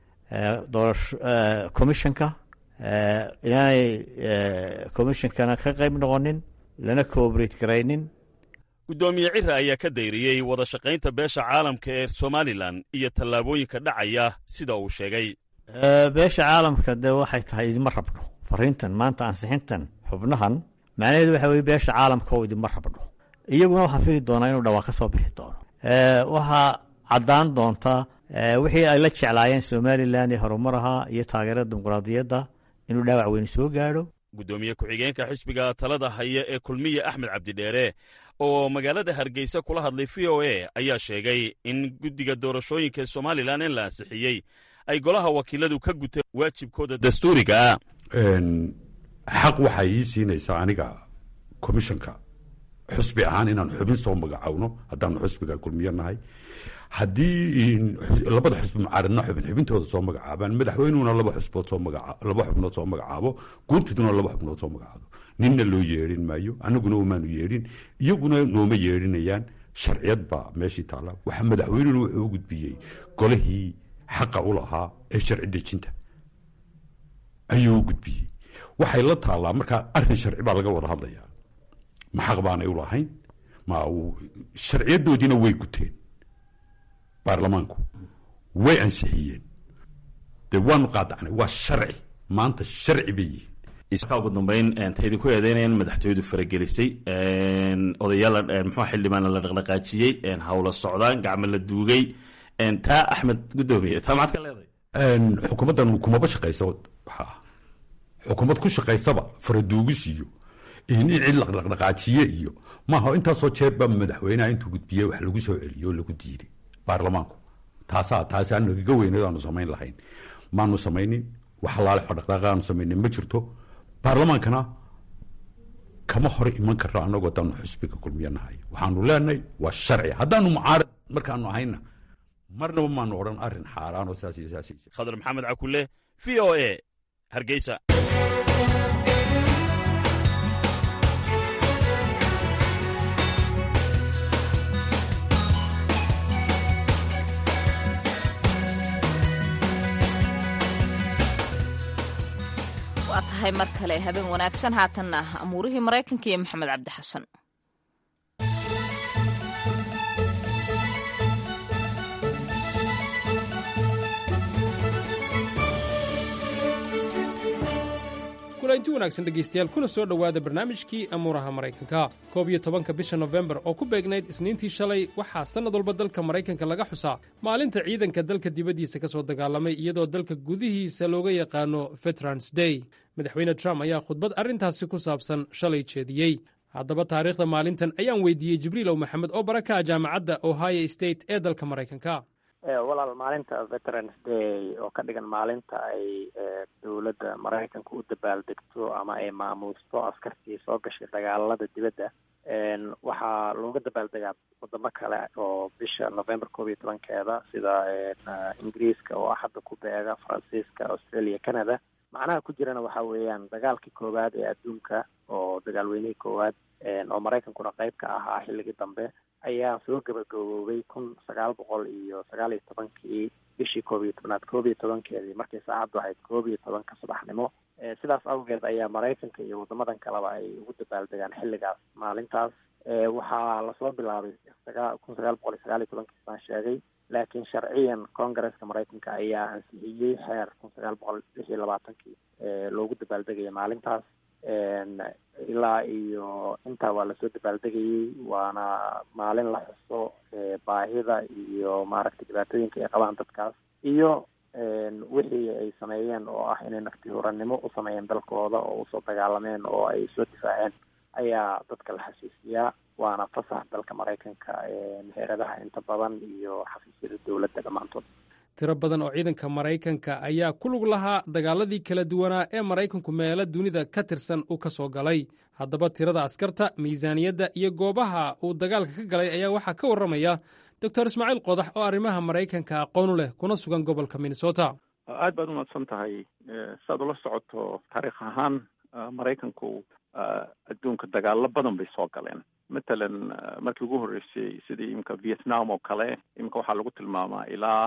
commissionka inaanay commissionkana ka qayb noqonin lana cooperate garaynin. guddoomiye cira ayaa ka dayriyey wada shaqaynta beesha caalamka ee somalilan iyo tallaabooyinka dhacaya sida uu sheegay. beesha caalamka dee waxay tahay idima rabno fariintan maanta ansixintan xubnahan macnaheedu waxa weye beesha caalamka oo idima rabno. iyaguna waxaan fili doonaa inuu dhawaa ka soo bixi doono. waxaa caddaan doonta wixii ay la jeclaayeen somalilan ee horumar ahaa iyo taageerada dimuqraadiyadda inuu dhaawac weyn soo gaadho. guddoomiye ku-xigeenka xisbiga talada haya ee kulmiye axmed cabdidheere oo magaalada hargeysa kula hadlay v o a ayaa sheegay in guddiga doorashooyinka somalilan in la ansixiyey ay golaha wakiiladu ka guteen waajibkooda dastuuriga ah. xaq waxaa ii siinaysaa aniga commissionka xusbi ahaan inaan xubin soo magacawno haddaanu xusbiga kulmiye nahay. haddii labada xusbi mucaaridna xubintooda soo magacaabaan madaxweynuhuna laba xubnood soo magacaabo guurtiduna 2 xubnood soo magacaabo ninna loo yeedhin maayo anaguna umaanu yeedhin iyaguna nooma yeedhinayaan. sharciyad baa meeshii taalla. waxa madaxweynuna wuxuu u gudbiyey golihii xaqa u lahaa ee sharci dejinta ayuu u gudbiyey. waxay la taallaa markaa arrin sharci baa laga wada hadlayaa ma xaq baanay u lahayn ma sharciyadoodiina way guteen baarlamaanku way ansixiyeen dee waanu qaadacnay waa sharci maanta sharci bay yihiin iska ugu dambeyn ta idinku eedeynayaan madaxtooyadu faragelisay odayaal muxuu xildhibaan la dhaqdhaqaajiyey hawla socdaan gacmo la duugay taa axmed gudoomiye taa maxaad ka leedahay xukuumaddan kumaba shaqaysa xukuumad ku shaqaysaba faraduugis iyo in cid dhaqdhaqaajiye iyo maaha intaasoo jeer baa madaxweynaha intuu gudbiyey wax lagu soo celiyo oo lagu diiday baarlamaanku taasi aan nagaga weyneed aanu samayn lahayn maanu samaynin wax alaale dhaqdhaqaaqa aanu samaynin ma jirto baarlamaankana kama hore iman karno annagoo daanu xusbiga kulmiyanahay waxaanu leenahay waa sharci haddaanu mucaarad markaanu ahayna marnaba maanu odhan arrin xaaraan oo saas iyo saas khadar maxamed cakule v o a hargeysa waa tahay mar kale habeen wanaagsan haatanna amuurihii maraykanka iyo maxamed cabdi xasan kulanti wanaagsan dhegaystayaal kuna soo dhowaada barnaamijkii amuuraha maraykanka 11 bisha nofembar oo ku beegnayd isniintii shalay waxaa sannad walba dalka maraykanka laga xusaa maalinta ciidanka dalka dibaddiisa ka soo dagaalamay iyadoo dalka gudihiisa looga yaqaano veterans day madaxweyne trump ayaa khudbad arrintaasi ku saabsan shalay jeediyey haddaba taariikhda maalintan ayaan weydiiyey jibriilow maxamed oo baraka jaamacadda ohio state ee dalka maraykanka walaal maalinta veterans day oo ka dhigan maalinta ay dowladda maraykanka u dabaaldegto ama ay maamuusto askartii soo gashay dagaalada dibadda waxaa looga dabaaldegaa wadamo kale oo bisha november 11 sida ingiriiska oo hadda ku beega faransiiska australia canada macnaha ku jirana waxa weeyaan dagaalkii koowaad ee adduunka oo dagaalweynihii koowaad oo maraykankuna qayb ka ahaa xilligii dambe ayaa soo gabagaboobay 1919 bishii 11 markii saacaddu ahayd 11 subaxnimo sidaas awgeed ayaa maraykanka iyo wadamadan kaleba ay ugu dabaaldegaan xilligaas maalintaas waxaa lasoo bilaabay 1919 baan sheegay laakiin sharciyan koongareeska maraykanka ayaa ansixiyey xeer 1926 loogu dabaaldegaya maalintaas ilaa iyo intaa waa lasoo dabaaldegayey waana maalin la xuso baahida iyo maaragtay dhibaatooyinka ay qabaan dadkaas iyo wixii ay sameeyeen oo ah inay naftihuranimo u sameeyeen dalkooda oo usoo dagaalameen oo ay soo difaaceen ayaa dadka la xasuusiyaa waana fasax dalka maraykanka heeradaha inta badan iyo xafiisyada dowladda dhammaantood tiro badan oo ciidanka maraykanka ayaa ku lug lahaa dagaaladii kala duwanaa ee maraykanku meelo dunida ka tirsan uu ka soo galay haddaba tirada askarta miisaaniyadda iyo goobaha uu dagaalka ka galay ayaa waxaa ka warramaya doctor ismaaciil qodax oo arrimaha maraykanka aqoon u leh kuna sugan gobolka minnesota aad baad umadsan tahay siaad ula socoto taariikh ahaan maraykanku adduunka dagaalo badan bay soo galeen matalan markii ugu horreysay sidii imika vietnam oo kale imika waxaa lagu tilmaamaa ilaa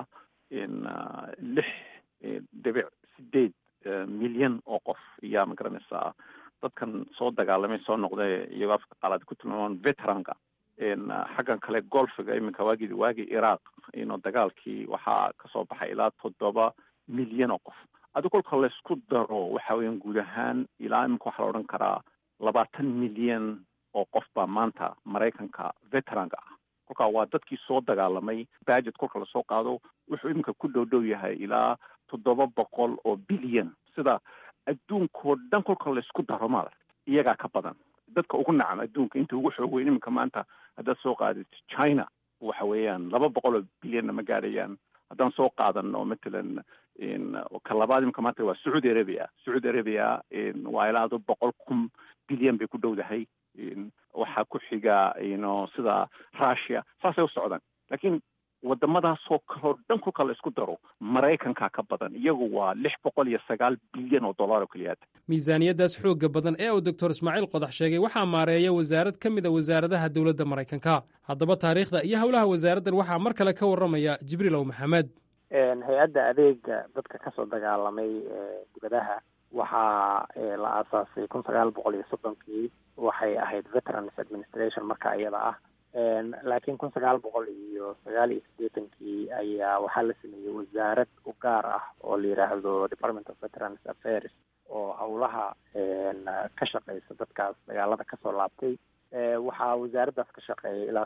6.8 milyan oo qof ayaa magaranaysaa dadkan soo dagaalamay soo noqday iyagoo afka qalaad ku tilmaamaan veteranka xaggan kale golfiga iminka waagii iraq dagaalkii waxaa kasoo baxay ilaa 7 milyan oo qof adi kolka laysku daro waxa weeyaan guud ahaan ilaa iminka waxaa la odhan karaa 20 milyan oo qof baa maanta maraykanka veteranka ah kolkaa waa dadkii soo dagaalamay budget kolka lasoo qaado wuxuu iminka ku dhow yahay ilaa 700 oo bilyan sida adduunkoo dhan kolka laysku daro maaragta iyagaa ka badan dadka ugu nacam adduunka inta ugu xoog weyn iminka maanta haddaad soo qaadid china waxa weeyaan 200 oo bilyanna ma gaadhayaan haddaan soo qaadano matalan ka labaad iminka maanta waa sacuudi arabia waa ilaa 100,000 bilyan bay ku dhowdahay waxaa ku xiga sida russia saasay u socdaan laakiin wadamadaasoo kaloo dhan kolka la isku daro maraykanka ka badan iyagu waa 609 bilyan oo dollar oo keliya miisaaniyaddaas xoogga badan ee uu doctor ismaaciil qodax sheegay waxaa maareeya wasaarad ka mid a wasaaradaha dowladda maraykanka haddaba taariikhda iyo howlaha wasaaraddan waxaa mar kale ka warramaya jibriilow maxamed hay-adda adeega dadka kasoo dagaalamay dibadaha waxaa la aasaasay 1930 waxay ahayd Veterans Administration marka iyada ah, laakiin 1989 ayaa waxaa la sameeyey wasaarad u gaar ah oo la yiraahdo Department of Veterans Affairs oo howlaha ka shaqeysa dadkaas dagaalada kasoo laabtay. waxaa wasaaraddaas ka shaqeeyay ilaa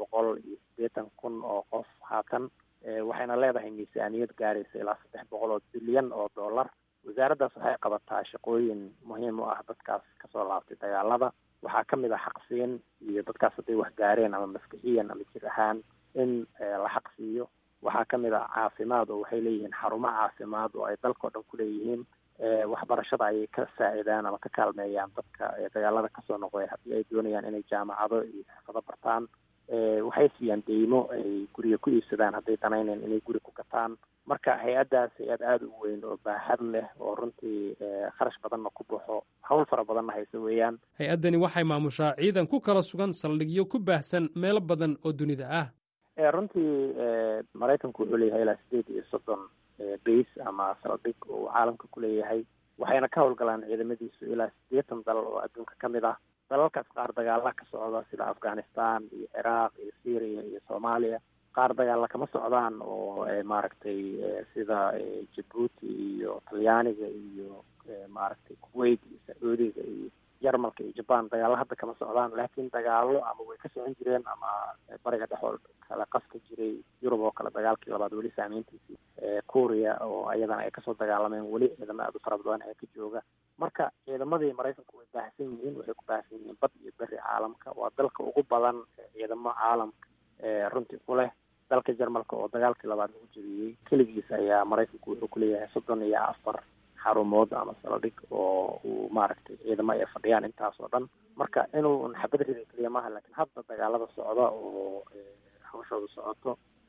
380,000 oo qof haatan, waxayna leedahay miisaaniyad gaaraysa ilaa 300 bilyan oo dollar. wasaaraddaas waxay qabataa shaqooyin muhiim u ah dadkaas kasoo laabtay dagaalada. waxaa ka mid ah xaqsiin iyo dadkaas hadday wax gaareen ama maskixiyan ama jir ahaan in la xaqsiiyo. waxaa ka mid ah caafimaad oo waxay leeyihiin xarumo caafimaad oo ay dalkao dhan ku leeyihiin. waxbarashada ayay ka saacidaan ama ka kaalmeeyaan dadka dagaalada kasoo noqday haddii ay doonayaan inay jaamacado iyo xirfado bartaan. waxay siiyaan deymo ay guriga ku iibsadaan hadday danayneen inay guri ku gataan. marka hay-addaas hay-ad aada u weyn oo baaxad leh oo runtii kharash badanna ku baxo, hawl fara badanna hayse weeyaan. hay-addani waxay maamushaa ciidan ku kala sugan saldhigyo ku baahsan meelo badan oo dunida ah. runtii maraykanku wuxuu leeyahay ilaa 38 base ama saldhig oo caalamka ku leeyahay, waxayna ka howlgalaan ciidamadiisu ilaa 80 dal oo adduunka ka mid ah. dalalkaas qaar dagaala ka socda sida Afghanistan iyo Ciraaq iyo Syria iyo Soomaaliya, qaar dagaala kama socdaan oo maaragtay sida Djibouti iyo Talyaaniga iyo maaragtay Kuwait iyo Sacuudiga iyo Jarmalka iyo Japan dagaalo hadda kama socdaan, laakiin dagaalo ama way ka socon jireen ama bariga dhexool kala qaska jiray. Yurub oo kale dagaalkii labaad weli saameyntiisii, Korea oo ayadana ay kasoo dagaalameen weli ciidamo aad u fara badan ee ka jooga. marka ciidamadii Maraykanku way baahsan yihiin, waxay ku baahsan yihiin bad iyo beri caalamka. waa dalka ugu badan ciidamo caalamka runtii ku leh. dalka Jarmalka oo dagaalkii labaad lagu jabiyey keligiis ayaa Maraykanku wuxuu ku leeyahay 34 xarumood ama saldhig oo uu maaragtay ciidamo ay fadhiyaan intaas oo dhan. marka inuu xabad ridi kaliya maaha, laakiin hadda dagaalada socda oo hawshooda socoto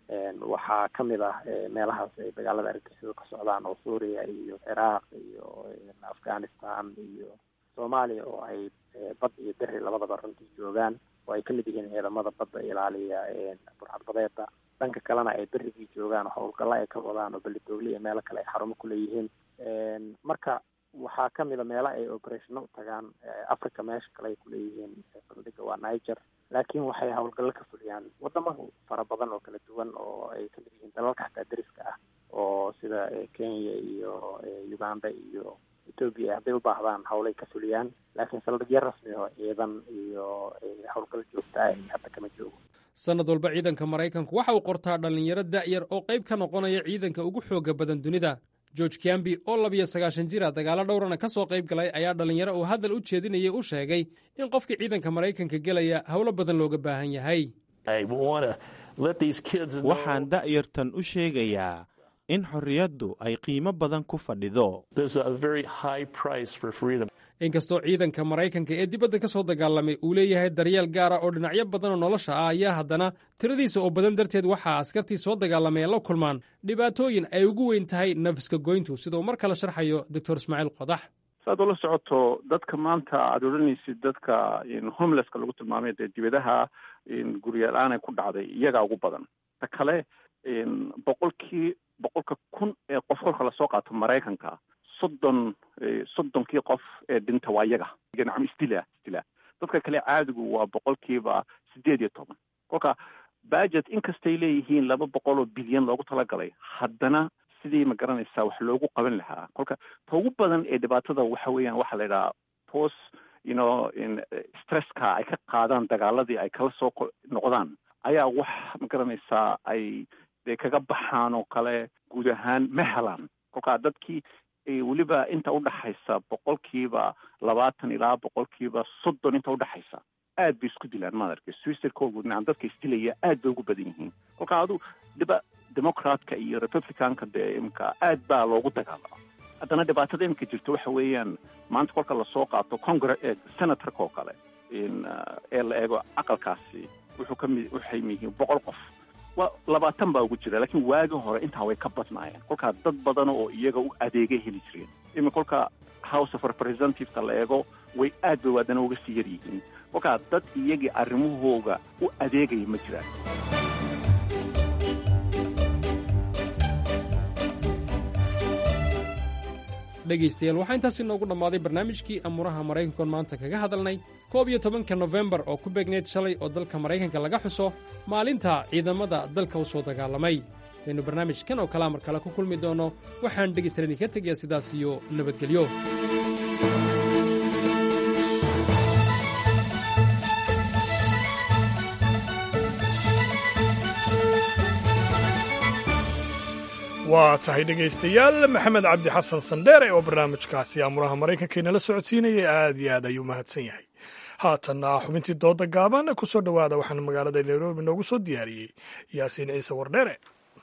waxaa ka mid ah meelahaas ay dagaalada argagixisada ka socdaan oo Suuriya iyo Ciraaq iyo Afghanistan iyo Soomaaliya oo ay bad iyo beri labadaba runtii joogaan, oo ay ka mid yihiin ciidamada badda ilaaliya burcadbadeeda. dhanka kalena ay berigii joogaan howlgalla ay ka wadaan oo Beledowle iyo meelo kale ay xarumo ku leeyihiin. marka waxaa ka mid a meelo ay operationa u tagaan Africa meesha kale ay ku leeyihiin. saldhigga waa Niger, laakiin waxay howlgallo ka fuliyaan wadamo fara badan oo kala duwan oo ay ka mid yihiin dalalka xataa deriska ah oo sida Kenya iyo Uganda iyo Ethiopia. hadday u baahdaan howlay ka fuliyaan, laakiin saldhigyo rasmi oo ciidan iyo howlgal joogta ah hadda kama joogo. sanad walba ciidanka Maraykanku waxa uu qortaa dhalinyaro da'yar oo qayb ka noqonaya ciidanka ugu xooga badan dunida. George Kiambi oo 92 jir ah dagaalo dhowrana ka soo qayb galay ayaa dhalinyaro uu hadal u jeedinayay u sheegay in qofkii ciidanka Maraykanka gelaya howlo badan looga baahan yahay. waxaan da'yartan u sheegayaa in xorriyaddu ay qiimo badan ku fadhido. inkastoo ciidanka Maraykanka ee dibadda ka soo dagaalamay uu leeyahay daryeel gaara oo dhinacyo badan oo nolosha ah, ayaa haddana tiradiisa oo badan darteed waxaa askartii soo dagaalamay la kulmaan dhibaatooyin ay ugu weyn tahay nafiska goyntu, sidoo mar kale sharxayo Dr. Ismaaciil Qodax. saad ula socoto dadka maanta aada odhanaysid dadka homelesska lagu tilmaamay dee dibadaha guryalaan ay ku dhacday iyagaa ugu badan. ta kale boqolka kun ee qof kolka lasoo qaato Maraykanka 30 qof ee dhinta waa iyaga nacam istila dadka kale caadigu waa 18%. kolka budget inkastay leeyihiin 200 bilyan loogu talagalay, haddana sidii ma garanaysaa wax loogu qaban lahaa. kolka ta ugu badan ee dhibaatada waxa weeyaan waxa la yidhaha post stresska ay ka qaadaan dagaaladii ay kala soo noqdaan ayaa wax ma garanaysaa ay dee kaga baxaan oo kale guud ahaan ma helaan. kolka dadkii weliba inta udhaxaysa 20% ilaa 30% inta udhaxaysa aad bay isku dilaan. madarka suicide code dadka isdilaya aad bay ugu badan yihiin. kolka adu democratka iyo republicanka dee imka aad baa loogu dagaalama. haddana dhibaatada imika jirto waxa weeyaan maanta kolka lasoo qaato senatorka oo kale ee la eego aqalkaasi waxay yihiin 100 qof, 20 baa ugu jira, laakiin waagi hore intaa way ka badnaayeen. kolkaa dad badan oo iyaga u adeegay heli jireen. imika kolka house of representativeka la eego way aad bay waadana uga sii yar yihiin. kolkaa dad iyagii arrimahooga u adeegaya ma jiraan. dhegaystayaal waxaa intaas inoogu dhammaaday barnaamijkii amuuraha maraykankoon maanta kaga hadalnay 11 nofembar oo ku beegneyd shalay oo dalka maraykanka laga xuso maalinta ciidamada dalka u soo dagaalamay aynu barnaamijkan oo kalea mar kale ku kulmi doonno waxaan dhegaystayaal idinka tegayaa sidaas iyo nabadgelyo. waa tahay dhegaystayaal maxamed cabdi xasan sandheere oo barnaamijkaasi aamuraha maraykanka inala socodsiinayay aad iyo aad ayuu mahadsan yahay. haatanna xubintii dooda gaaban ku soo dhowaada waxaana magaalada nairobi noogu soo diyaariyey yaasiin ciise wardheere.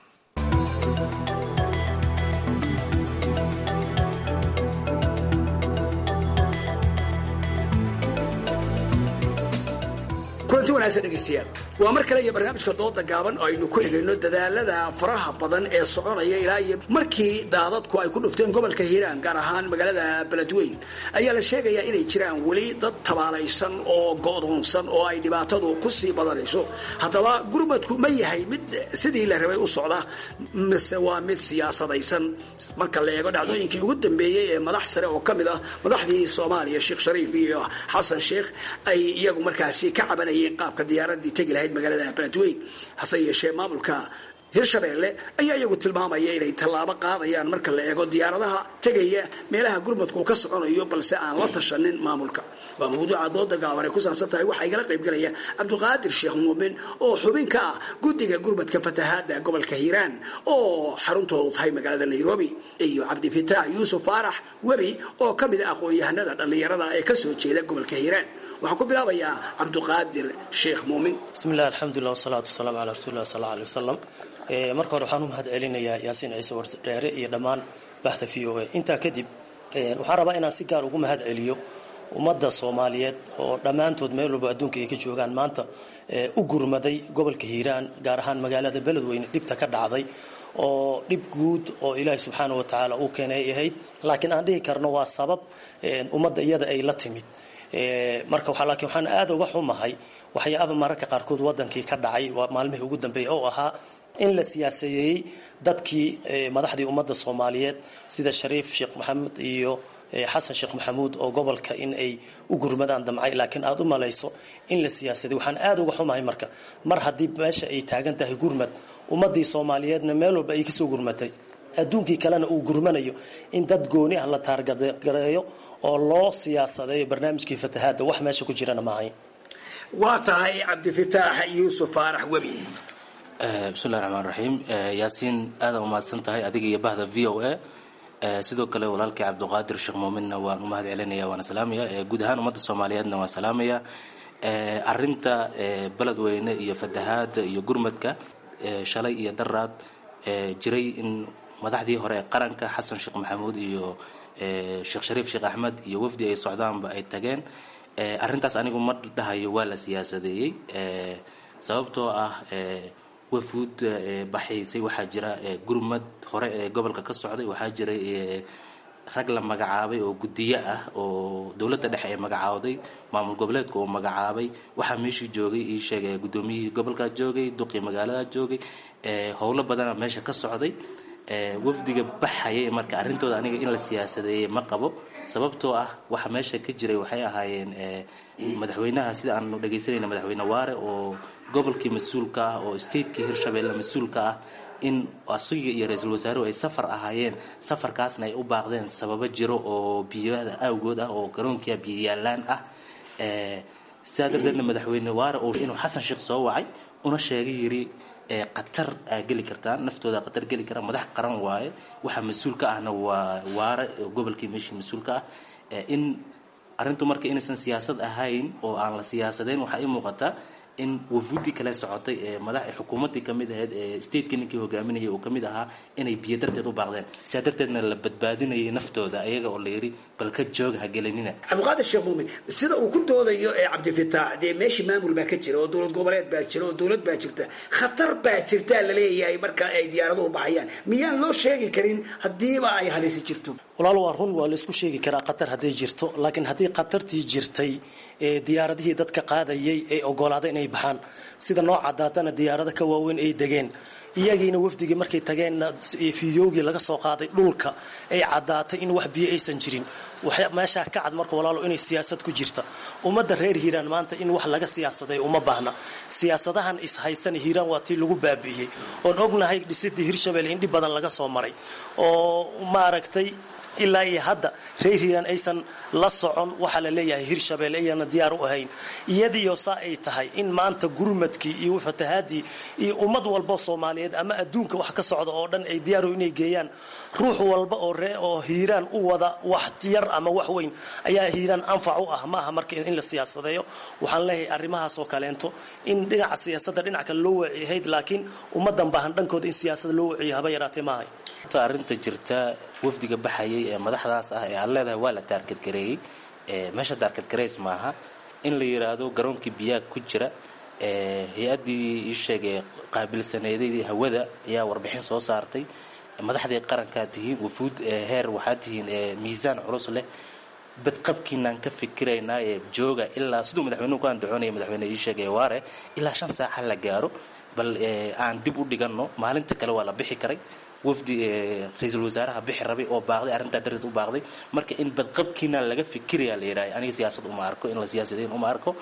kulanti wanaagsan dhegaystayaal waa mar kale iyo barnaamijka dooda gaaban oo aynu ku egayno dadaalada faraha badan ee soconaya ilaa iyo markii daadadku ay ku dhufteen gobolka hiiraan gaar ahaan magaalada beledweyn ayaa la sheegayaa inay jiraan weli dad tabaalaysan oo go'doonsan oo ay dhibaatadu ku sii badanayso. haddaba gurmadku ma yahay mid sidii la rabay u socda mise waa mid siyaasadaysan marka la eego dhacdooyinkii ugu dambeeyey ee madax sare oo ka mid ah madaxdii soomaaliya sheekh shariif iyo xasan sheekh ay iyagu markaasi ka cabanayeen qaabka diyaaradii tegi lahayd magaalada beledweyn. hase yeeshee maamulka hirshabeelle ayaa iyagu tilmaamaya inay tallaabo qaadayaan marka la eego diyaaradaha tegaya meelaha gurmadku ka soconayo balse aan la tashanin maamulka. waa mawduuca dooda gaaban ay ku saabsan tahay waxaa igala qaybgalaya cabdiqaadir sheekh muumin oo xubin ka ah guddiga gurmadka fatahaadda gobolka hiiraan oo xaruntoodu tahay magaalada nairobi, iyo cabdifitaax yuusuf faarax webi oo ka mid ah aqoon-yahanada dhallinyarada ee ka soo jeeda gobolka hiiraan. waxaan ku bilaabayaa cabdiqaadir sheekh muumin. bismillahi alxamdulilah wasalaatu wasalaamu calaa rasuulilah sal alla alay wasalam. marka hore waxaan u mahad celinayaa yaasiin ciise wardheere iyo dhammaan bahda v o a. intaa kadib waxaan rabaa inaan si gaar ugu mahad celiyo ummadda soomaaliyeed oo dhammaantood meel walba adduunka ay ka joogaan maanta u gurmaday gobolka hiiraan gaar ahaan magaalada beledweyne dhibta ka dhacday oo dhib guud oo ilaahay subxaana wa tacaala uu keenay ay ahayd, laakiin aan dhihi karno waa sabab ummadda iyada ay la timid. marka laakiin waxaan aad uga xumahay waxyaaba mararka qaarkood wadankii ka dhacay waa maalmihii ugu dambeeyay oo ahaa in la siyaasadeeyey dadkii madaxdii ummadda soomaaliyeed sida shariif sheekh maxamed iyo xasan sheekh maxamuud oo gobolka in ay u gurmadaan damcay, laakiin aad u malayso in la siyaasaday. waxaan aad uga xumahay marka mar haddii meesha ay taagan tahay gurmad ummadii soomaaliyeedna meel walba ay kasoo gurmatay adduunkii kalena uu gurmanayo in dad gooni ah la taargareeyo oo loo siyaasadeeyo barnaamijkii fatahaadda wax meesha ku jirana ma ahayn. waa tahay cabdifitaax yuusuf faarax webi. bismillahi raxmaan raxiim. yaasiin aadaan umahadsan tahay adiga iyo bahda v o a. sidoo kale walaalkii cabdiqaadir sheekh muuminna waan u mahad celinaya waana salaamaya. guud ahaan ummadda soomaaliyeedna waan salaamaya. arinta beledweyne iyo fatahaadda iyo gurmadka shalay iyo daraad jiray in madaxdii hore ee qaranka xasan sheekh maxamuud iyo sheekh shariif sheekh axmed iyo wafdi ay socdaanba ay tageen. arrintaas anigu ma dhahayo waa la siyaasadeeyey, sababtoo ah wafuud baxaysay waxaa jira gurmad hore ee gobolka ka socday, waxaa jiray rag la magacaabay oo guddiyo ah oo dowladda dhexe ay magacaawday, maamul goboleedka uu magacaabay. waxaa meeshii joogay ii sheegay guddoomiyihii gobolkaa joogay, duqii magaalada joogay, howlo badana meesha ka socday. wafdiga baxayay marka arrintooda aniga in la siyaasadeeyey ma qabo, sababtoo ah waxa meesha ka jiray waxay ahaayeen madaxweynaha sida aanu dhagaysanayna madaxweyne waare oo gobolkii mas-uulka ah oo statekii hirshabeelle mas-uulka ah in asiga iyo ra-iisul wasaaruhu ay safar ahaayeen, safarkaasna ay u baaqdeen sababo jiro oo biyada awgood ah oo garoonkia biyayaalaan ah. sidaa darteedna madaxweyne waare oo inuu xasan sheekh soo wacay una sheegay yiri qatar geli kartaan, naftooda qatar geli karaan, madax qaran waaye, waxa mas-uulka ahna waa waare gobolkii meeshii mas-uulka ah. in arrintu marka inaysan siyaasad ahayn oo aan la siyaasadeyn waxaa ii muuqataa in wafuudii kale socotay ee madax xukuumaddii ka mid ahayd ee stateka ninkii hogaaminayay oo ka mid ahaa inay biyo darteed u baaqdeen, sidaa darteedna la badbaadinayay naftooda ayaga oo la yidhi bal ka joog ha gelinina. cabdiqaadir sheekh muumin, sida uu ku doodayo ee cabdifitaax dee meeshii maamul baa ka jira oo dowlad goboleed baa jira oo dowlad baa jirta, khatar baa jirtaa la leeyahay marka ay diyaaraduhu baxayaan. miyaan loo sheegi karin haddiiba ay halisi jirto? walaal waa run, waa la isku sheegi karaa qatar hadday jirto, laakiin haddii qatartii jirtay diyaaradihii dadka qaadayay ay ogolaaday inay baxaan sida nooca daatana diyaarado ka waaweyn ay degeen iyagiina wafdigii markay tageenna fiidiyoogii laga soo qaaday dhulka ay caddaatay in wax biyo aysan jirin meeshaa ka cad marka walaalo inay siyaasad ku jirta ummadda reer hiiraan maanta in wax laga siyaasaday uma baahna siyaasadahan ishaystana hiiraan waa tii lagu baabi'iyey oon ognahay dhisidii hirshabelle in dhib badan laga soo maray oo maaragtay ilaa iyo hadda reer hiiraan aysan la socon waxaa la leeyahay hirshabelle ayana diyaar u ahayn iyadiyo saa ay tahay in maanta gurmadkii iyo fatahaadii iyo ummad walbo Soomaaliyeed ama adduunka wax ka socda oo dhan ay diyaar u inay geeyaan ruux walba oo hiiraan u wada wax yar ama wax weyn ayaa hiiraan anfac u ah maaha marka in la siyaasadeeyo waxaan leeyahay arrimahaas oo kaleento in dhinaca siyaasadda dhinaca kale loo waciyahay laakiin ummadan baahan dhankooda in siyaasadda loo waciyo haba yaraatee maahay arrinta jirta wafdiga baxayay ee madaxdaas ah ee aan leedahay waa la taarget gareeyey meesha taarget gareys maaha in la yiraahdo garoonkii biyaha ku jira hay-addii ii sheegay qaabilsaneedaydii hawada ayaa warbixin soo saartay madaxdii qarankaa tihiin wafuud heer waxaa tihiin miisaan culus leh badqabkiinaan ka fikiraynaa ee jooga ilaa siduu madaxweynuhu ku andacoonaya madaxweyne ii sheegay waare ilaa 5 saaca la gaaro bal aan dib u dhiganno maalinta kale waa la bixi karay wafdi ra'iisul wasaaraha bixi rabay oo baaqday arrinta darteed u baaqday marka in badqabkiina laga fikirayaa la yiraahdo aniga siyaasad uma arko in la siyaasadeen uma arko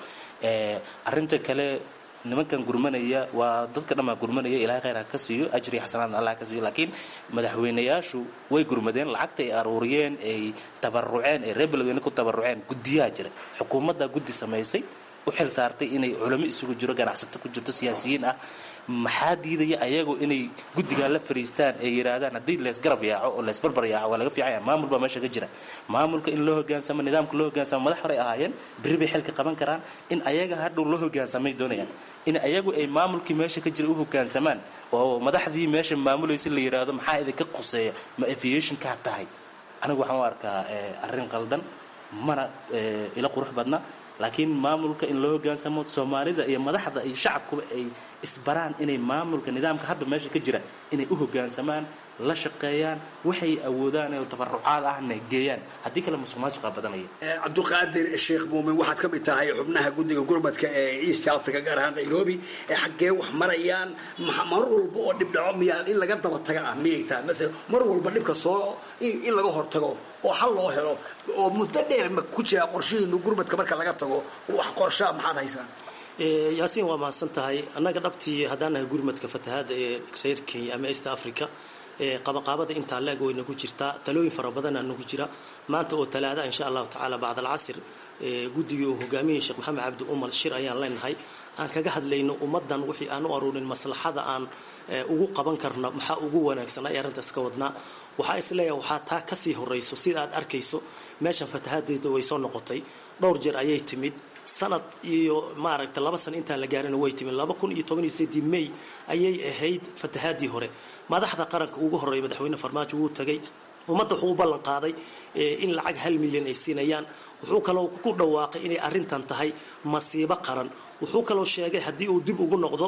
arrinta kale nimankan gurmanaya waa dadka dhammaan gurmanaya ilaahay khayr ha ka siiyo ajri xasanaan Allah ka siiyo laakiin madaxweynayaashu way gurmadeen lacagta ay aruuriyeen ay tabaruceen ay rebelweyne ku tabaruceen gudiyaa jira xukuumadda gudi samaysay u xil saartay inay culamo isugu jiro ganacsato ku jirto siyaasiyiin ah maxaa diidaya ayagu inay gudiga la fariistaan ay yiraahdaan haddii lees garab yaaco oo lees barbar yaaco waa laga fiican yahay maamul baa meesha ka jira maamulka in loo hoggaansamo nidaamka loo hoggaansamo madax hore ahaayeen berri bay xilka qaban karaan in ayaga hadhow loo hoggaansamay doonayaan in ayagu ay maamulkii meesha ka jira u hoggaansamaan oo madaxdii meesha maamulaysa la yiraahdo maxaa idinka quseeya ma aviation ka tahay anigu waxaan u arkaa arrin qaldan mana ila qurux badna laakiin maamulka in loo hoggaansamo Soomaalida iyo madaxda iyo shacabkuba ay isbaraan inay maamulka nidaamka hadda meesha ka jira inay u hoggaansamaan la shaqeeyaan waxay awoodaan oo tabarucaad ahna geeyaan haddii kale musuqmaasuqa badanaya Cabduqaadir Sheekh Muumin waxaad ka mid tahay xubnaha guddiga gurmadka ee East Africa gaar ahaan Nairobi xaggee wax marayaan mar walba oo dhib dhaco miyaa in laga daba taga ah miyaytaa mesela mar walba dhibka soo in laga hortago oo xal loo helo oo muddo dheer ma ku jira qorshihiina gurmadka marka laga tago wax qorshe maxaad haysaan yaasiin waa mahadsan tahay annaga dhabtii haddaan nahay gurmadka fatahaada ee reer Kenya ama East Africa qabaqaabada intaa leeg wayna ku jirtaa talooyin fara badan aan nagu jira maanta oo talaada insha Allah taala bacda al-asr guddiga uu hogaamiyay Sheekh Maxamed Cabdi Umal shir ayaan leenahay aan kaga hadlayno ummadan wixii aan u aruurin maslaxada aan ugu qaban karna maxaa ugu wanaagsan ay arrintaas ka wadnaa waxa isleeyahay waxa taa ka sii horeyso sida aad arkayso meeshan fatahaadeedu way soo noqotay dhowr jeer ayay timid sanad iyo maaragtay 2 sano inta la gaarin way timid 2018 May ayay ahayd fatahaadii hore madaxda qaranka ugu horeeyay madaxweyne Farmaajo uu tagay ummadda wuxuu ballan qaaday in lacag 1 milyan ay siinayaan wuxuu kaloo ku dhawaaqay inay arrintan tahay masiibo qaran wuxuu kaloo sheegay haddii uu dib ugu noqdo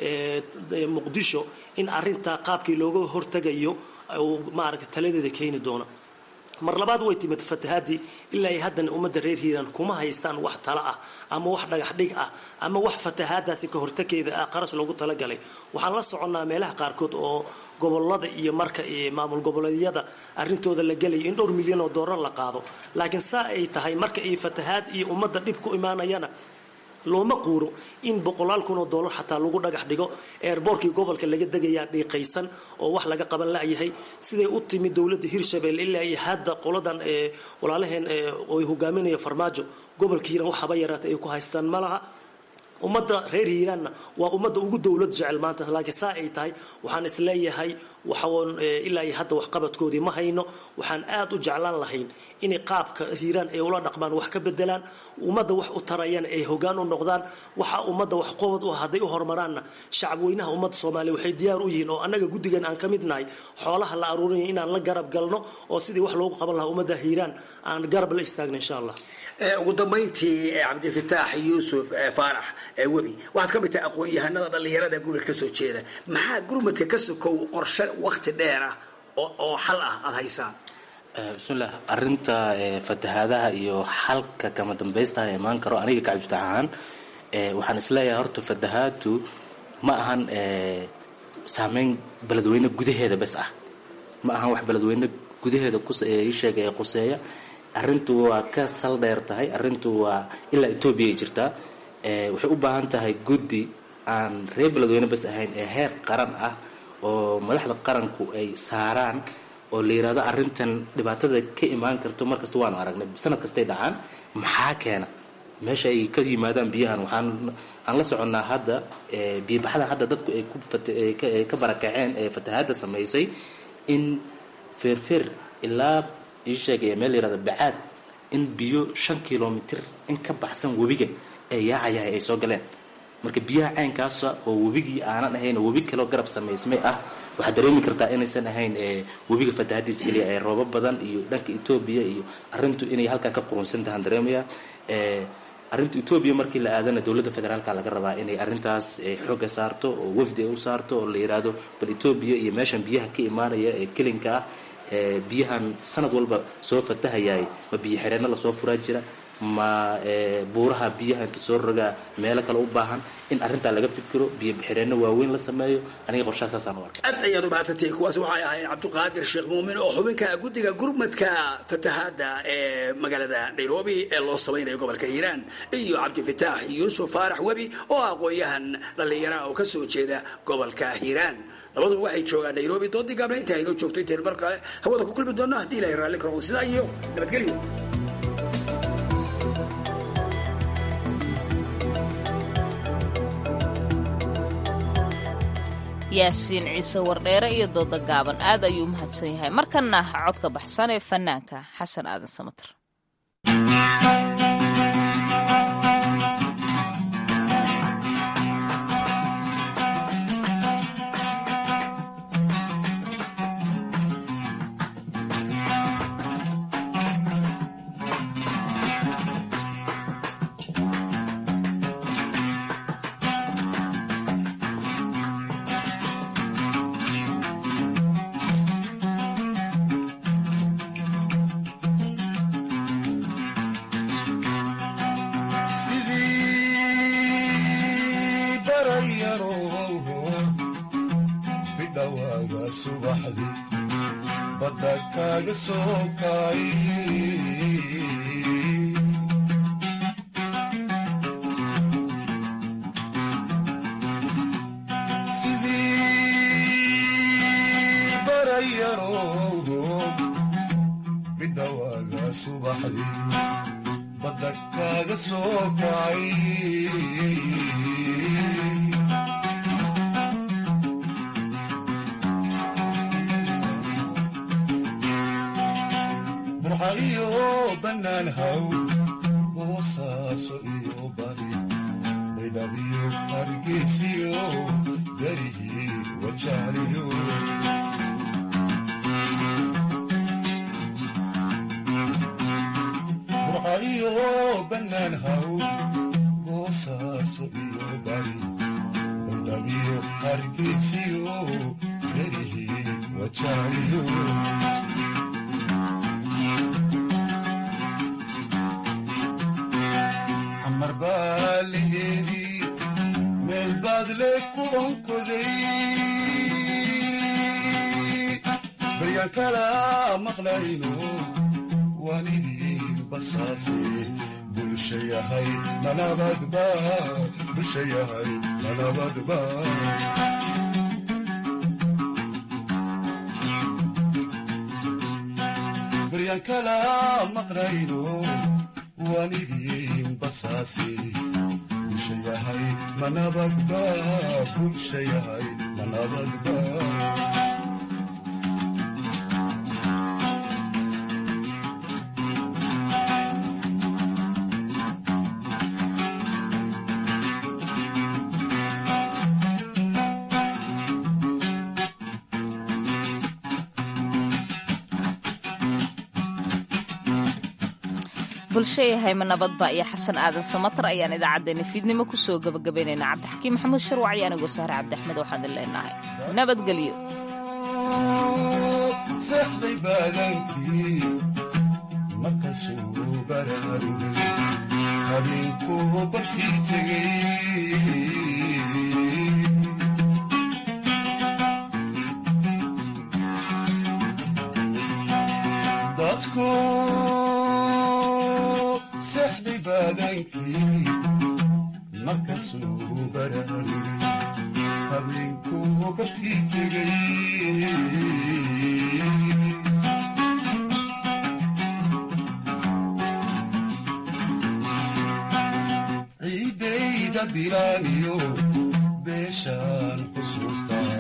Muqdisho in arrinta qaabkii looga hortagayo oo maaragtay taladeeda keeni doona mar labaad way timid fatahaadii ilaa ay haddana ummadda reer Hiiraan kuma haystaan wax tala ah ama wax dhagax dhig ah ama wax fatahaadaasi ka hortageeda ah qarash loogu tala galay waxaan la soconnaa meelaha qaarkood oo gobolada iyo marka maamul goboleedyada arrintooda la galay in $2 milyan oo dollar la qaado laakiin saa ay tahay marka ay fatahaad iyo ummadda dhib ku imaanayana looma quuro in $100,000 xataa lagu dhagax dhigo airportkii gobolka laga degayaa dhiiqaysan oo wax laga qaban laayahay siday u timid dawladda Hirshabelle ilaa ay hadda qoladan walaalaheen oo hogaaminaya Farmaajo gobolka Hiiraan waxba yaraatay ay ku haystaan malaha ummadda reer Hiiraanna waa ummadda ugu dawlad jecel maanta laakiin saa ay tahay waxaan isleeyahay waxaan ilaa ay hadda wax qabadkoodii ma hayno waxaan aad u jeclaan lahayn in qaabka Hiiraan ay ula dhaqmaan wax ka bedelaan ummadda wax u tarayaan ay hogaan u noqdaan waxa ummadda wax qowad u haday u hormaraana shacab weynaha ummadda Soomaaliyeed waxay diyaar u yihiin oo anaga guddigan aan ka midnahay xoolaha la aruurinayo inaan la garab galno oo sidii wax loogu qaban lahaa ummadda Hiiraan aan garab la istaagno insha Allah ugu dambeyntii Cabdifataax Yuusuf Faarax webi waxaad ka mid tahay aqoon-yahanada dhalinyarada gobolka ka soo jeeda maxaa gurmadka ka sokow qorshe waqti dheer ah oo xal ah aad haysaan bismillah arrinta fatahaadaha iyo xalka kama dambaysta ee imaan karo aniga Cabdifataax ahaan waxaan isleeyahay horta fatahaadu ma ahan saameyn beledweyne gudaheeda bas ah, ma ahan wax beledweyne gudaheeda sheegaya quseeya. arrintu waa ka sal dheer tahay, arrintu waa ilaa Ethiopia ay jirtaa. waxay u baahan tahay guddi aan reer beledweyne bas ahayn ee heer qaran ah oo madaxda qaranku ay saaraan oo la yiraahdo arrintan dhibaatada ka imaan karto markasta waanu aragnay, sanad kastay dhacaan, maxaa keena meesha ay ka yimaadaan biyahan. aan la soconnaa hadda biyo-baxada hadda dadku ay ka barakaceen ee fatahaadda samaysay in feerfeer ilaa ii sheegaya meel la yirahdo Bacaad in biyo 5 kilomitir in ka baxsan webiga ay yaacayahay ay soo galeen. marka biyaha caynkaas oo webigii aanan ahayn webi kale oo garab samaysmay ah, waxaa dareemi kartaa inaysan ahayn webiga fatahaadiisa keliya ee roobab badan iyo dhanka Ethiopia iyo arrintu inay halkaa ka qurunsan tahay dareemaya. arrinta Ethiopia markii la aadana dawladda federaalka laga rabaa inay arrintaas xooga saarto oo wafdi ay u saarto oo la yiraahdo bal Ethiopia iyo meeshan biyaha ka imaanaya ee kelinka ah biyahan sanad walba soo fatahayay ma biyo xireenna la soo furaa jira, ma buuraha biyaha inta soo rogaa meelo kale u baahan in arrintaa laga fikiro, biyo xireenna waaweyn la sameeyo. aniga qorshahaasaan u arkay. aad ayaad u mahadsantihiin. kuwaas waxay ahayd Cabdiqaadir Sheekh Muumin oo xubinka guddiga gurmadka fatahaadda ee magaalada Nairobi ee loo samaynayo gobolka Hiiraan, iyo Cabdifataax Yuusuf Faarax Webi oo aqoon-yahan dhalinyaro oo ka soo jeeda gobolka Hiiraan. labadu waxay joogaan Nairobi. doodii gaabna inta aynoo joogto intaan mar kale hawada ku kulmi doonno haddii ilaahay raalli karo. sidaa iyo nabadgelyo. yaasiin ciise wardheere iyo dooda gaaban aad ayuu u mahadsan yahay. markana codka baxsan ee fanaanka xasan aadan samatar. bulshayahay ma nabadba iyo xasan aadan samatar ayaan idaacaddeenna fiidnimo ku soo gabagabaynaynaa. cabdixakiim maxamuud sharwac iyo anigoo sahre cabdi axmed waxaan idin leenahay nabadgelyo. seexday baadankii markasuu baraarugay habeenkuu barkii tegey dadku seexday baadankii markasuu baraarugay habeenkuu barkii tegay ciidayda bilaaniyo beeshaan xusuustaa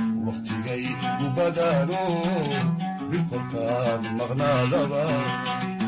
wakhtigay u badaano bilkolkaan maqnaadaba